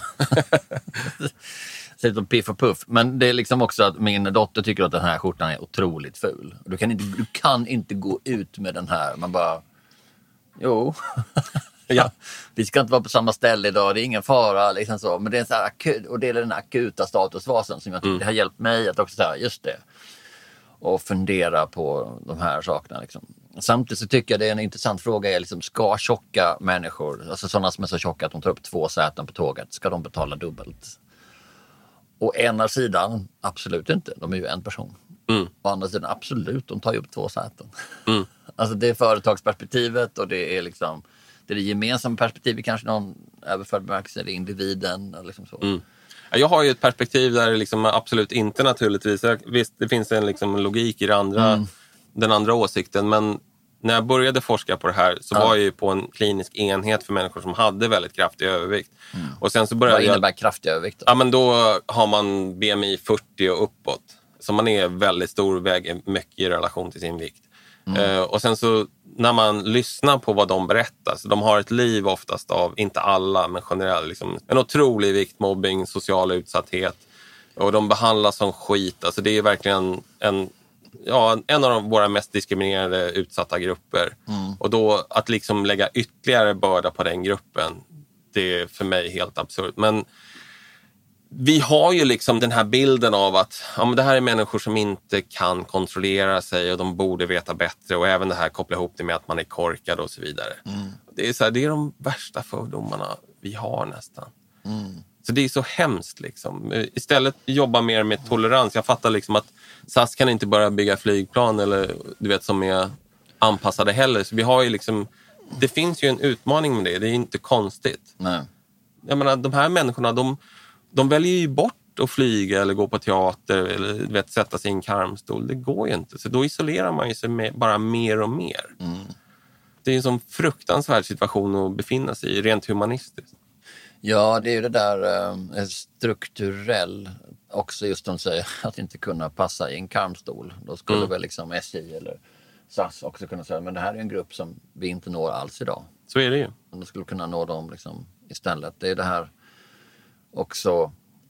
ser ut som piff och puff. Men det är liksom också att min dotter tycker att den här skjortan är otroligt ful. Du kan inte, du kan inte gå ut med den här. Man bara... Jo... Ja. Vi ska inte vara på samma ställe idag, det är ingen fara liksom så. Men det är en så här akut, och det är den akuta statusfasen som jag tycker mm. det har hjälpt mig att också säga just det. Och fundera på de här sakerna. Liksom. Samtidigt så tycker jag det är en intressant fråga. Är liksom, ska tjocka människor, alltså sådana som är så tjocka att de tar upp två säten på tåget, ska de betala dubbelt? Och ena sidan, absolut inte. De är ju en person. Mm. Å andra sidan, absolut, de tar ju upp två säten. Mm. Alltså det är företagsperspektivet och det är liksom det, är det gemensamma perspektivet, kanske någon överförd bemärkelse, eller individen. Eller liksom så. Mm. Jag har ju ett perspektiv där det liksom absolut inte naturligtvis. Visst, det finns en liksom logik i det andra, mm. den andra åsikten. Men när jag började forska på det här så ja. var jag ju på en klinisk enhet för människor som hade väldigt kraftig övervikt. Mm. Och sen så började Vad innebär jag, kraftig övervikt? Då? Ja, men då har man B M I fyrtio och uppåt. Så man är väldigt stor, väger mycket i relation till sin vikt. Mm. Uh, och sen så när man lyssnar på vad de berättar, så de har ett liv oftast av, inte alla men generellt, liksom, en otrolig viktmobbing, social utsatthet och de behandlas som skit. Alltså det är verkligen en, ja, en av de, våra mest diskriminerade utsatta grupper. Mm. Och då att liksom lägga ytterligare börda på den gruppen, det är för mig helt absurt. Men vi har ju liksom den här bilden av att ja, men det här är människor som inte kan kontrollera sig och de borde veta bättre, och även det här kopplar ihop det med att man är korkad och så vidare. Mm. Det är så här, det är de värsta fördomarna vi har nästan. Mm. Så det är så hemskt liksom. Istället jobba mer med tolerans. Jag fattar liksom att S A S kan inte bara bygga flygplan eller du vet som är anpassade heller. Så vi har ju liksom, det finns ju en utmaning med det. Det är inte konstigt. Nej. Jag menar, de här människorna, de de väljer ju bort att flyga eller gå på teater eller vet, sätta sig i en karmstol. Det går ju inte. Så då isolerar man ju sig med, bara mer och mer. Mm. Det är en sån fruktansvärd situation att befinna sig i, rent humanistiskt. Ja, det är ju det där eh, strukturell, också just de säger att inte kunna passa i en karmstol. Då skulle mm. väl liksom S J eller S A S också kunna säga, men det här är en grupp som vi inte når alls idag. Så är det ju. Då skulle kunna nå dem liksom istället. Det är det här också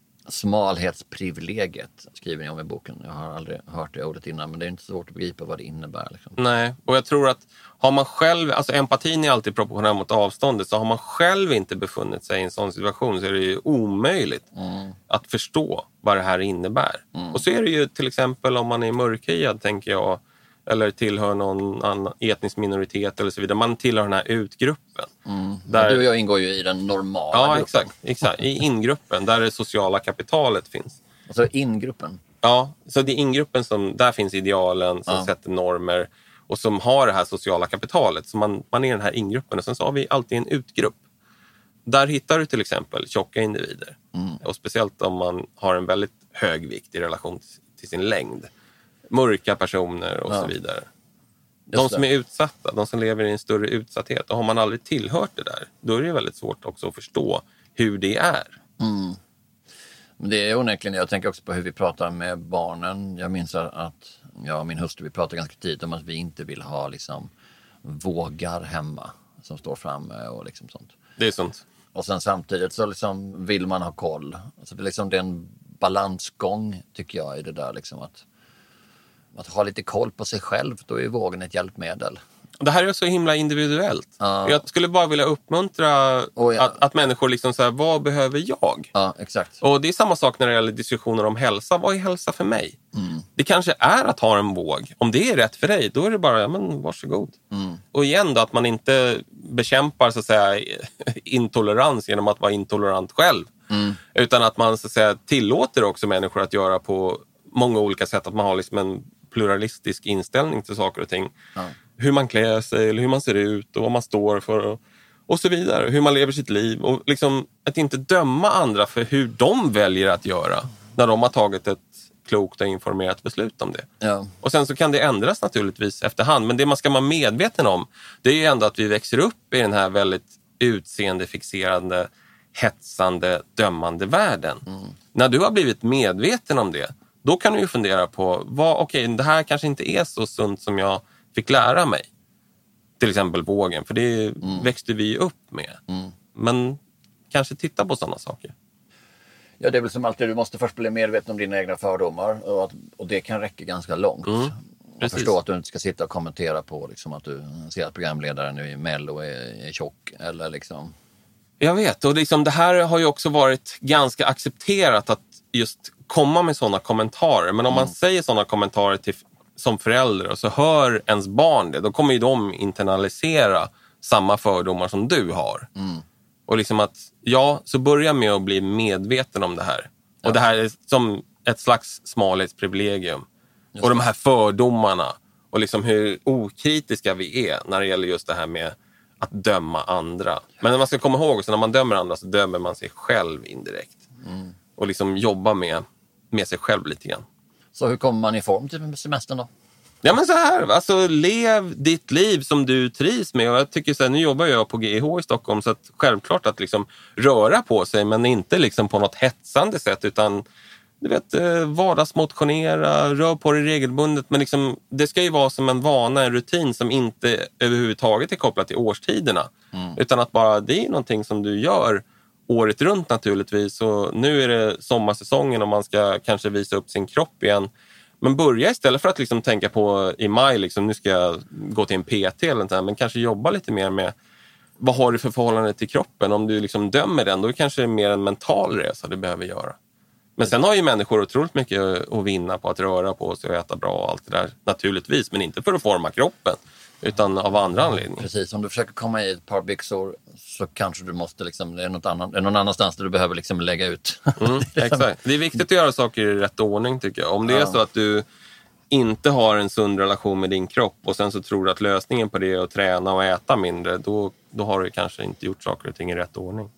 smalhetsprivilegiet, skriver ni om i boken. Jag har aldrig hört det ordet innan, men det är inte svårt att begripa vad det innebär. Liksom. Nej, och jag tror att har man själv, alltså empatin är alltid proportionell mot avståndet, så har man själv inte befunnit sig i en sån situation så är det ju omöjligt mm. att förstå vad det här innebär. Mm. Och så är det ju till exempel om man är mörkhyad, tänker jag, eller tillhör någon annan etnisk minoritet eller så vidare. Man tillhör den här utgruppen. Mm. Där... Du och jag ingår ju i den normala ja, gruppen. Exakt, exakt. I ingruppen, där det sociala kapitalet finns. Alltså ingruppen? Ja, så det är ingruppen som, där finns idealen som ja. sätter normer och som har det här sociala kapitalet. Så man, man är den här ingruppen och sen så har vi alltid en utgrupp. Där hittar du till exempel tjocka individer. Mm. Och speciellt om man har en väldigt hög vikt i relation till, till sin längd. Mörka personer och ja. så vidare. De som är utsatta, de som lever i en större utsatthet. Och har man aldrig tillhört det där, då är det väldigt svårt också att förstå hur det är. Mm. Men det är onekligen, jag tänker också på hur vi pratar med barnen. Jag minns att jag och min hustru, vi pratar ganska tidigt om att vi inte vill ha liksom vågar hemma som står framme och liksom sånt. Det är sånt. Och sen samtidigt så liksom vill man ha koll. Alltså det är liksom det är en balansgång, tycker jag, i det där liksom att Att ha lite koll på sig själv, då är vågen ett hjälpmedel. Det här är så himla individuellt. Uh. Jag skulle bara vilja uppmuntra oh, ja. att, att människor liksom säger, vad behöver jag? Ja, uh, exakt. Och det är samma sak när det gäller diskussioner om hälsa. Vad är hälsa för mig? Mm. Det kanske är att ha en våg. Om det är rätt för dig, då är det bara, ja men varsågod. Mm. Och igen då, att man inte bekämpar så att säga intolerans genom att vara intolerant själv. Mm. Utan att man så att säga tillåter också människor att göra på många olika sätt. Att man har liksom en pluralistisk inställning till saker och ting. Ja. Hur man klär sig eller hur man ser ut och vad man står för och, och så vidare. Hur man lever sitt liv och liksom att inte döma andra för hur de väljer att göra när de har tagit ett klokt och informerat beslut om det. Ja. Och sen så kan det ändras naturligtvis efterhand, men det man ska vara medveten om, det är ju ändå att vi växer upp i den här väldigt utseendefixerande, hetsande, dömande världen. Mm. När du har blivit medveten om det, då kan du ju fundera på, vad, okej, det här kanske inte är så sunt som jag fick lära mig. Till exempel vågen, för det mm. växte vi upp med. Mm. Men kanske titta på sådana saker. Ja, det är väl som alltid, du måste först bli medveten om dina egna fördomar. Och, att, och det kan räcka ganska långt. Mm. Och förstå att du inte ska sitta och kommentera på liksom, att du ser att programledaren nu i Mello är, är tjock. Eller liksom... Jag vet, och liksom, det här har ju också varit ganska accepterat att just komma med sådana kommentarer. Men om mm. man säger sådana kommentarer till, som förälder och så hör ens barn det, då kommer ju de internalisera samma fördomar som du har. Mm. Och liksom att, ja, så börja med att bli medveten om det här. Ja. Och det här är som ett slags smalhetsprivilegium. Just och de här fördomarna och liksom hur okritiska vi är när det gäller just det här med att döma andra. Men man ska komma ihåg, så när man dömer andra så dömer man sig själv indirekt. Mm. Och liksom jobba med, med sig själv lite grann. Så hur kommer man i form till semestern då? Ja men så här, alltså lev ditt liv som du trivs med. Och jag tycker så här, nu jobbar jag på G I H i Stockholm, så att självklart att liksom röra på sig, men inte liksom på något hetsande sätt, utan du vet, vardagsmotionera, rör på dig regelbundet, men liksom, det ska ju vara som en vana, en rutin som inte överhuvudtaget är kopplat till årstiderna. Mm. Utan att bara, det är någonting som du gör året runt naturligtvis. Och nu är det sommarsäsongen och man ska kanske visa upp sin kropp igen. Men börja istället för att liksom tänka på i maj, liksom, nu ska jag gå till en P T eller något där, men kanske jobba lite mer med vad har du för förhållande till kroppen. Om du liksom dömer den, då kanske det är mer en mental resa du behöver göra. Men sen har ju människor otroligt mycket att vinna på att röra på sig och äta bra och allt det där, naturligtvis. Men inte för att forma kroppen, utan av andra anledningar. Precis, om du försöker komma i ett par byxor så kanske du måste, liksom, det är något annan, det är någon annanstans där du behöver liksom lägga ut. Mm, exakt. Det är viktigt att göra saker i rätt ordning, tycker jag. Om det ja. är så att du inte har en sund relation med din kropp och sen så tror du att lösningen på det är att träna och äta mindre, då, då har du kanske inte gjort saker och ting i rätt ordning.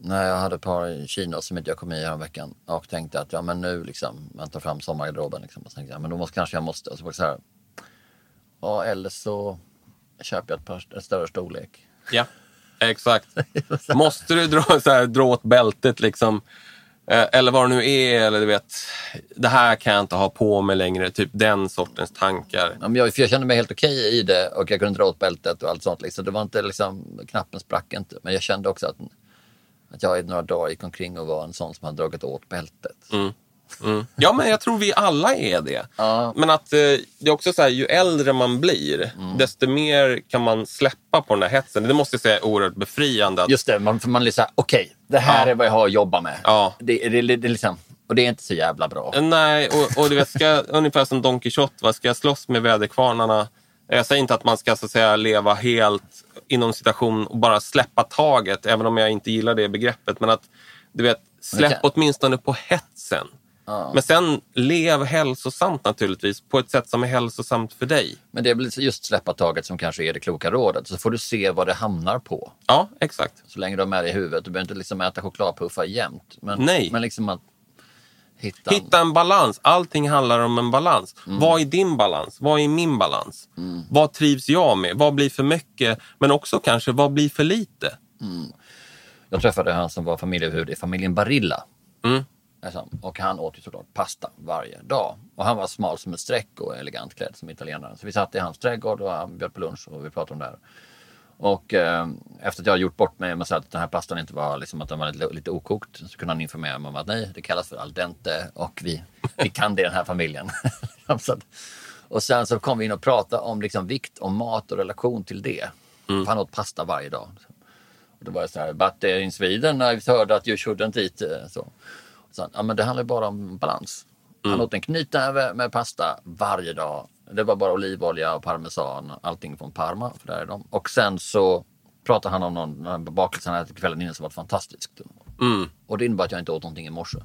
Nej, jag hade ett par Kina som inte jag kom i här veckan och tänkte att ja men nu liksom, man tar fram sommargarderoben liksom, och så tänkte jag, men då måste, kanske jag måste, och så var det så här, ja eller så köper jag ett par, en större storlek. Ja, exakt. Måste du dra, så här, dra åt bältet liksom, eller vad det nu är, eller du vet, det här kan jag inte ha på mig längre, typ den sortens tankar. Ja, men jag, för jag kände mig helt okej i det och jag kunde dra åt bältet och allt sånt liksom. Det var inte liksom, knappen sprack inte, men jag kände också att, att jag i några dagar gick omkring och var en sån som hade dragit åt bältet. Mm. Mm. Ja, men jag tror vi alla är det. Ja. Men att eh, det är också så här, ju äldre man blir, mm. desto mer kan man släppa på den här hetsen. Det måste jag säga är oerhört befriande. Att... Just det, man, för man är liksom, okej, okay, det här ja. är vad jag har att jobba med. Ja. Det, det, det, det, liksom, och det är inte så jävla bra. Nej, och, och du vet, ska, ungefär som Don Quixote, va? Ska jag slåss med väderkvarnarna? Jag säger inte att man ska så att säga leva helt inom situation och bara släppa taget, även om jag inte gillar det begreppet. Men att, du vet, släpp okay. åtminstone på hetsen. Ja. Men sen lev hälsosamt naturligtvis på ett sätt som är hälsosamt för dig. Men det är väl just släppa taget som kanske är det kloka rådet. Så får du se vad det hamnar på. Ja, exakt. Så länge du har med det i huvudet. Du behöver inte liksom äta chokladpuffar jämt. Men, Nej. Men liksom att hitta en... hitta en balans. Allting handlar om en balans. Mm. Vad är din balans? Vad är min balans? Mm. Vad trivs jag med? Vad blir för mycket? Men också kanske, vad blir för lite? Mm. Jag träffade han som var familjehuvud i familjen Barilla. Mm. Och han åt ju såklart pasta varje dag. Och han var smal som ett streck och elegant klädd som italienare. Så vi satt i hans trädgård och han bjöd på lunch och vi pratade om det här. Och eh, efter att jag hade gjort bort mig med att den här pastan inte var liksom att den var lite, lite okokt, så kunde han informera mig om att nej, det kallas för al dente och vi, vi kan det i den här familjen. Och sen så kom vi in och pratade om liksom vikt och mat och relation till det. Mm. Han åt pasta varje dag. Och det var så här, but in Sweden I've heard that you shouldn't eat så. Så, ja, men det handlar bara om balans. Han mm. åt en knytnäve med pasta varje dag. Det var bara olivolja och parmesan. Allting från Parma. För där är de. Och sen så pratade han om någon bakelse han hade kvällen innan som var fantastiskt. Mm. Och det innebär att jag inte åt någonting i morse.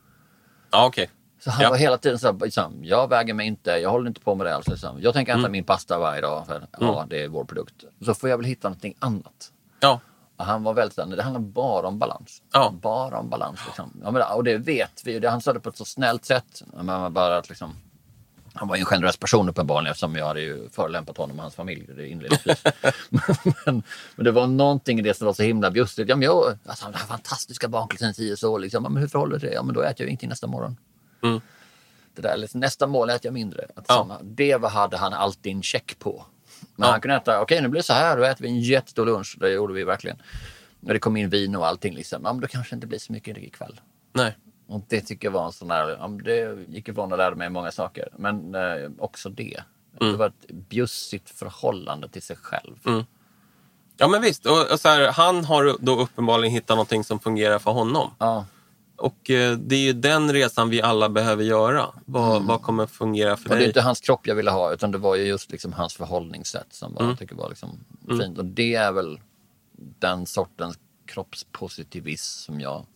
Ja, okej. Okay. Så han ja. var hela tiden så här, liksom, jag väger mig inte. Jag håller inte på med det alls. Liksom. Jag tänker äta mm. min pasta varje dag. För ja, mm. det är vår produkt. Så får jag väl hitta någonting annat. Ja. Och han var väldigt, det handlar bara om balans. Ja. Bara om balans. Liksom. Ja, men, och det vet vi. Det, han sa det på ett så snällt sätt. Men bara att liksom, han var ju en generös person uppenbarligen eftersom jag hade ju förolämpat honom och hans familj. Det inledningsvis. men, men det var någonting i det som var så himla bjussigt. Ja, men jag, alltså, den här fantastiska bakelsen i tio år. Liksom. Men hur förhåller det? Ja, men då äter jag ingenting nästa morgon. Mm. Det där, liksom, nästa mål äter jag mindre. Att, ja. samma, det hade han alltid en check på. Men ja. han kunde äta, okej okay, nu blir det så här, då äter vi en jättestor lunch. Det gjorde vi verkligen. När det kom in vin och allting liksom, ja men då kanske inte blir så mycket ikväll. Nej. Och det tycker jag var en sån där, ja, det gick ifrån och lärde mig många saker. Men eh, också det. Mm. Det var ett bjussigt förhållande till sig själv. Mm. Ja men visst, och, och så här, han har då uppenbarligen hittat någonting som fungerar för honom. Ja. Och eh, det är ju den resan vi alla behöver göra. Vad, mm. vad kommer fungera för och dig? Det är inte hans kropp jag ville ha, utan det var ju just liksom hans förhållningssätt som var, mm. jag tycker var liksom mm. fint. Och det är väl den sortens kroppspositivism som jag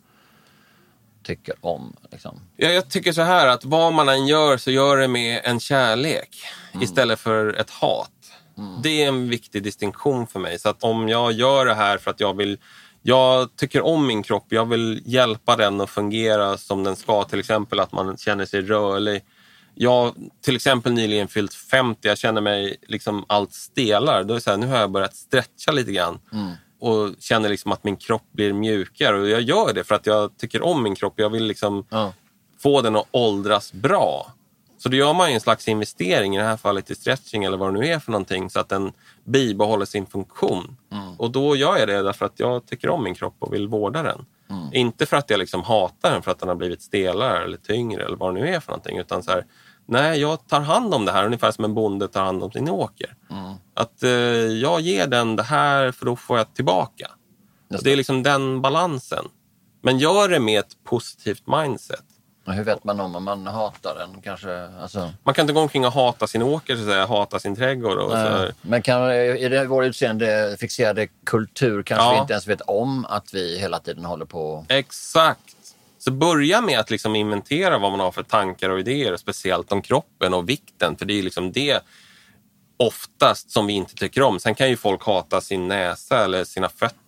tycker om. Liksom. Ja, jag tycker så här att vad man än gör så gör det med en kärlek mm. istället för ett hat. Mm. Det är en viktig distinktion för mig. Så att om jag gör det här för att jag vill, jag tycker om min kropp, jag vill hjälpa den att fungera som den ska. Till exempel att man känner sig rörlig. Jag till exempel nyligen fyllt femtio, jag känner mig liksom allt stelare. Då är det så här, nu har jag börjat stretcha lite grann. Mm. Och känner liksom att min kropp blir mjukare. Och jag gör det för att jag tycker om min kropp. Jag vill liksom ja. få den att åldras bra. Så då gör man ju en slags investering, i det här fallet i stretching eller vad det nu är för någonting. Så att den bibehåller sin funktion. Mm. Och då gör jag det därför att jag tycker om min kropp och vill vårda den. Mm. Inte för att jag liksom hatar den för att den har blivit stelare eller tyngre eller vad det nu är för någonting. Utan så här, nej, jag tar hand om det här ungefär som en bonde tar hand om sin åker. Mm. Att eh, jag ger den det här för då får jag tillbaka. Det. det är liksom den balansen. Men gör det med ett positivt mindset. Och hur vet man om om man hatar den? Kanske, alltså... Man kan inte gå omkring och hata sin åker, så att säga, hata sin trädgård. Och så här. Men kan, är det vår utseende fixerade kultur kanske ja. vi inte ens vet om att vi hela tiden håller på? Exakt. Så börja med att liksom inventera vad man har för tankar och idéer, speciellt om kroppen och vikten. För det är liksom det oftast som vi inte tycker om. Sen kan ju folk hata sin näsa eller sina fötter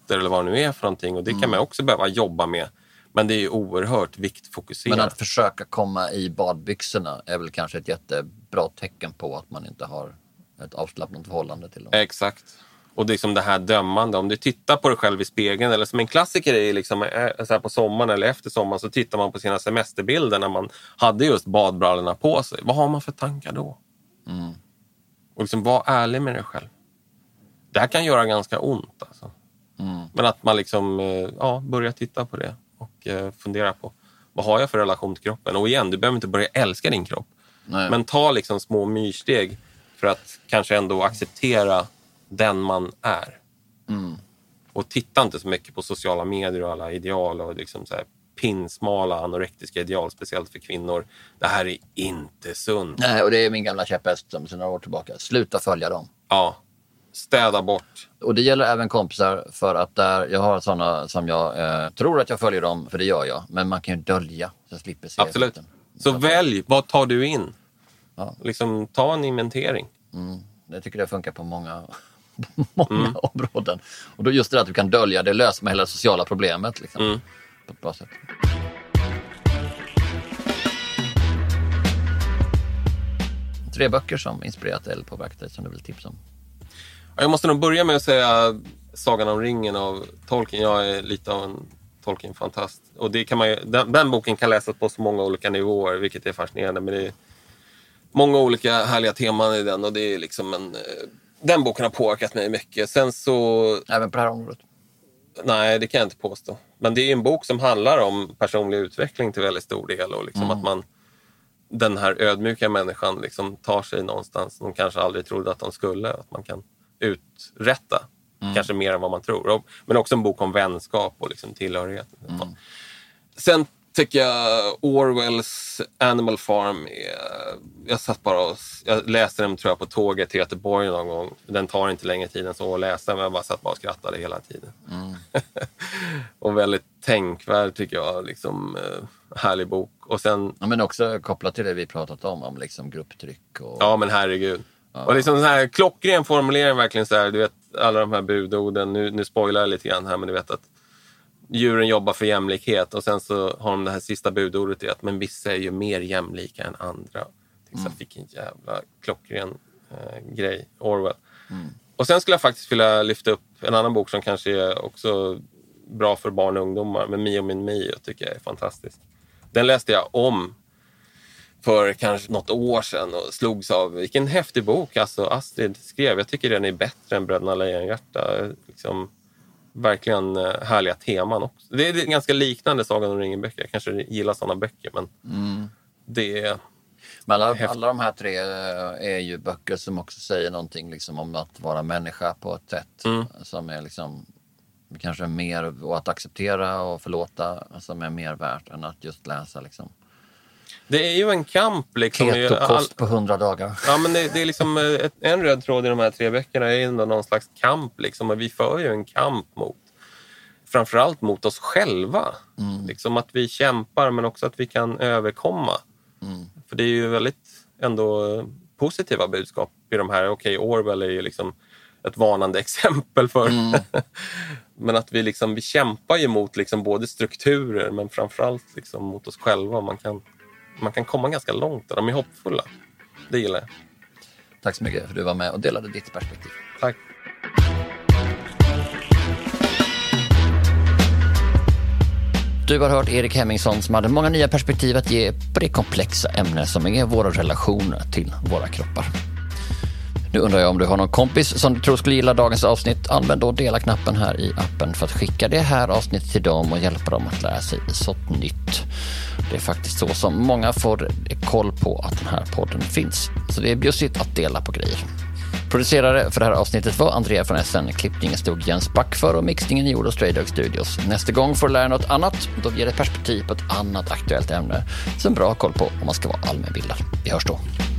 idrotter eller vad det nu är för någonting. Och det Mm. kan man också behöva jobba med. Men det är ju oerhört viktfokuserat. Men att försöka komma i badbyxorna är väl kanske ett jättebra tecken på att man inte har ett avslappnat förhållande till dem. Exakt. Och det är som det här dömande. Om du tittar på dig själv i spegeln, eller som en klassiker är liksom, så här på sommaren eller efter sommaren, så tittar man på sina semesterbilder när man hade just badbrallorna på sig. Vad har man för tankar då? Mm. Och liksom var ärlig med dig själv. Det här kan göra ganska ont alltså. Mm. Men att man liksom ja, börjar titta på det och eh, fundera på vad har jag för relation till kroppen. Och igen, du behöver inte börja älska din kropp. Nej. Men ta liksom små myrsteg för att kanske ändå acceptera den man är. Mm. Och titta inte så mycket på sociala medier och alla ideal och liksom så här pinsmala anorektiska ideal, speciellt för kvinnor. Det här är inte sunt. Nej, och det är min gamla käpphäst som sedan några år tillbaka. Sluta följa dem. Ja, städa bort. Och det gäller även kompisar, för att där jag har sådana som jag eh, tror att jag följer dem, för det gör jag. Men man kan ju dölja så jag slipper se. Absolut. Skiten. Så välj, vad tar du in? Ja. Liksom ta en inventering. Mm. Jag tycker det funkar på många, många Mm. områden. Och då just det att du kan dölja, det löser med hela det sociala problemet liksom, Mm. på ett bra sätt. Tre böcker som inspirerat eller påverkat dig som du vill tipsa om? Jag måste nog börja med att säga Sagan om ringen av Tolkien. Jag är lite av en Tolkien-fantast. Och det kan man ju, den, den boken kan läsas på så många olika nivåer, vilket är fascinerande. Men det är många olika härliga teman i den. Och det är liksom en, den boken har påverkat mig mycket. Sen så... Även på det här området? Nej, det kan jag inte påstå. Men det är en bok som handlar om personlig utveckling till väldigt stor del. Och liksom mm. att man, den här ödmjuka människan liksom tar sig någonstans de kanske aldrig trodde att de skulle. Att man kan uträtta mm. kanske mer än vad man tror. Men också en bok om vänskap och liksom tillhörighet. Mm. Sen tycker jag Orwells Animal Farm är, jag satt bara och jag läste den tror jag på tåget till Göteborg någon gång. Den tar inte längre tid än så att läsa, men jag bara satt bara och skrattade hela tiden. Mm. Och väldigt tänkvärd tycker jag, liksom härlig bok. Och sen, ja, men också kopplat till det vi pratat om, om liksom grupptryck. Och... Ja, men herregud. Ja. Och liksom så här klockren formulering verkligen så här, du vet alla de här budorden, nu, nu spoilar jag lite grann här, men du vet att djuren jobbar för jämlikhet och sen så har de det här sista budordet i att men vissa är ju mer jämlika än andra. Mm. Så fick en jävla klockren eh, grej, Orwell. Mm. Och sen skulle jag faktiskt vilja lyfta upp en annan bok som kanske är också bra för barn och ungdomar, men Mio min Mio tycker jag är fantastisk. Den läste jag om för kanske något år sedan och slogs av vilken häftig bok alltså Astrid skrev. Jag tycker den är bättre än Bröderna Lejonhjärta. Liksom verkligen härliga teman också. Det är ganska liknande Sagan om ringen-böcker. Jag kanske gillar sådana böcker, men mm. det är... Men alla, alla de här tre är ju böcker som också säger någonting liksom om att vara människa på ett sätt mm. som är liksom kanske mer, och att acceptera och förlåta som är mer värt än att just läsa liksom. Det är ju en kamp liksom. Keto-kost på hundra dagar. Ja, men det, det är liksom ett, en röd tråd i de här tre böckerna är ändå någon slags kamp liksom. Och vi för ju en kamp mot, framförallt mot oss själva. Mm. Liksom att vi kämpar, men också att vi kan överkomma. Mm. För det är ju väldigt ändå positiva budskap i de här. Okej, okay, Orwell är ju liksom ett varnande exempel för. Mm. Men att vi liksom, vi kämpar ju mot liksom både strukturer, men framförallt liksom mot oss själva. Man kan Man kan komma ganska långt där. De är hoppfulla. Det gillar jag. Tack så mycket för att du var med och delade ditt perspektiv. Tack. Du har hört Erik Hemmingsson som hade många nya perspektiv att ge på det komplexa ämne som är våra relationer till våra kroppar. Nu undrar jag om du har någon kompis som du tror skulle gilla dagens avsnitt. Använd då dela-knappen här i appen för att skicka det här avsnittet till dem och hjälpa dem att lära sig sånt nytt. Det är faktiskt så som många får koll på att den här podden finns. Så det är bjussigt att dela på grejer. Producerare för det här avsnittet var Andrea från S N. Klippningen stod Jens Back för och mixningen gjord av Stray Dog Studios. Nästa gång får du lära något annat. Då ger det perspektiv på ett annat aktuellt ämne som bra koll på om man ska vara allmänbildad. Vi hörs då.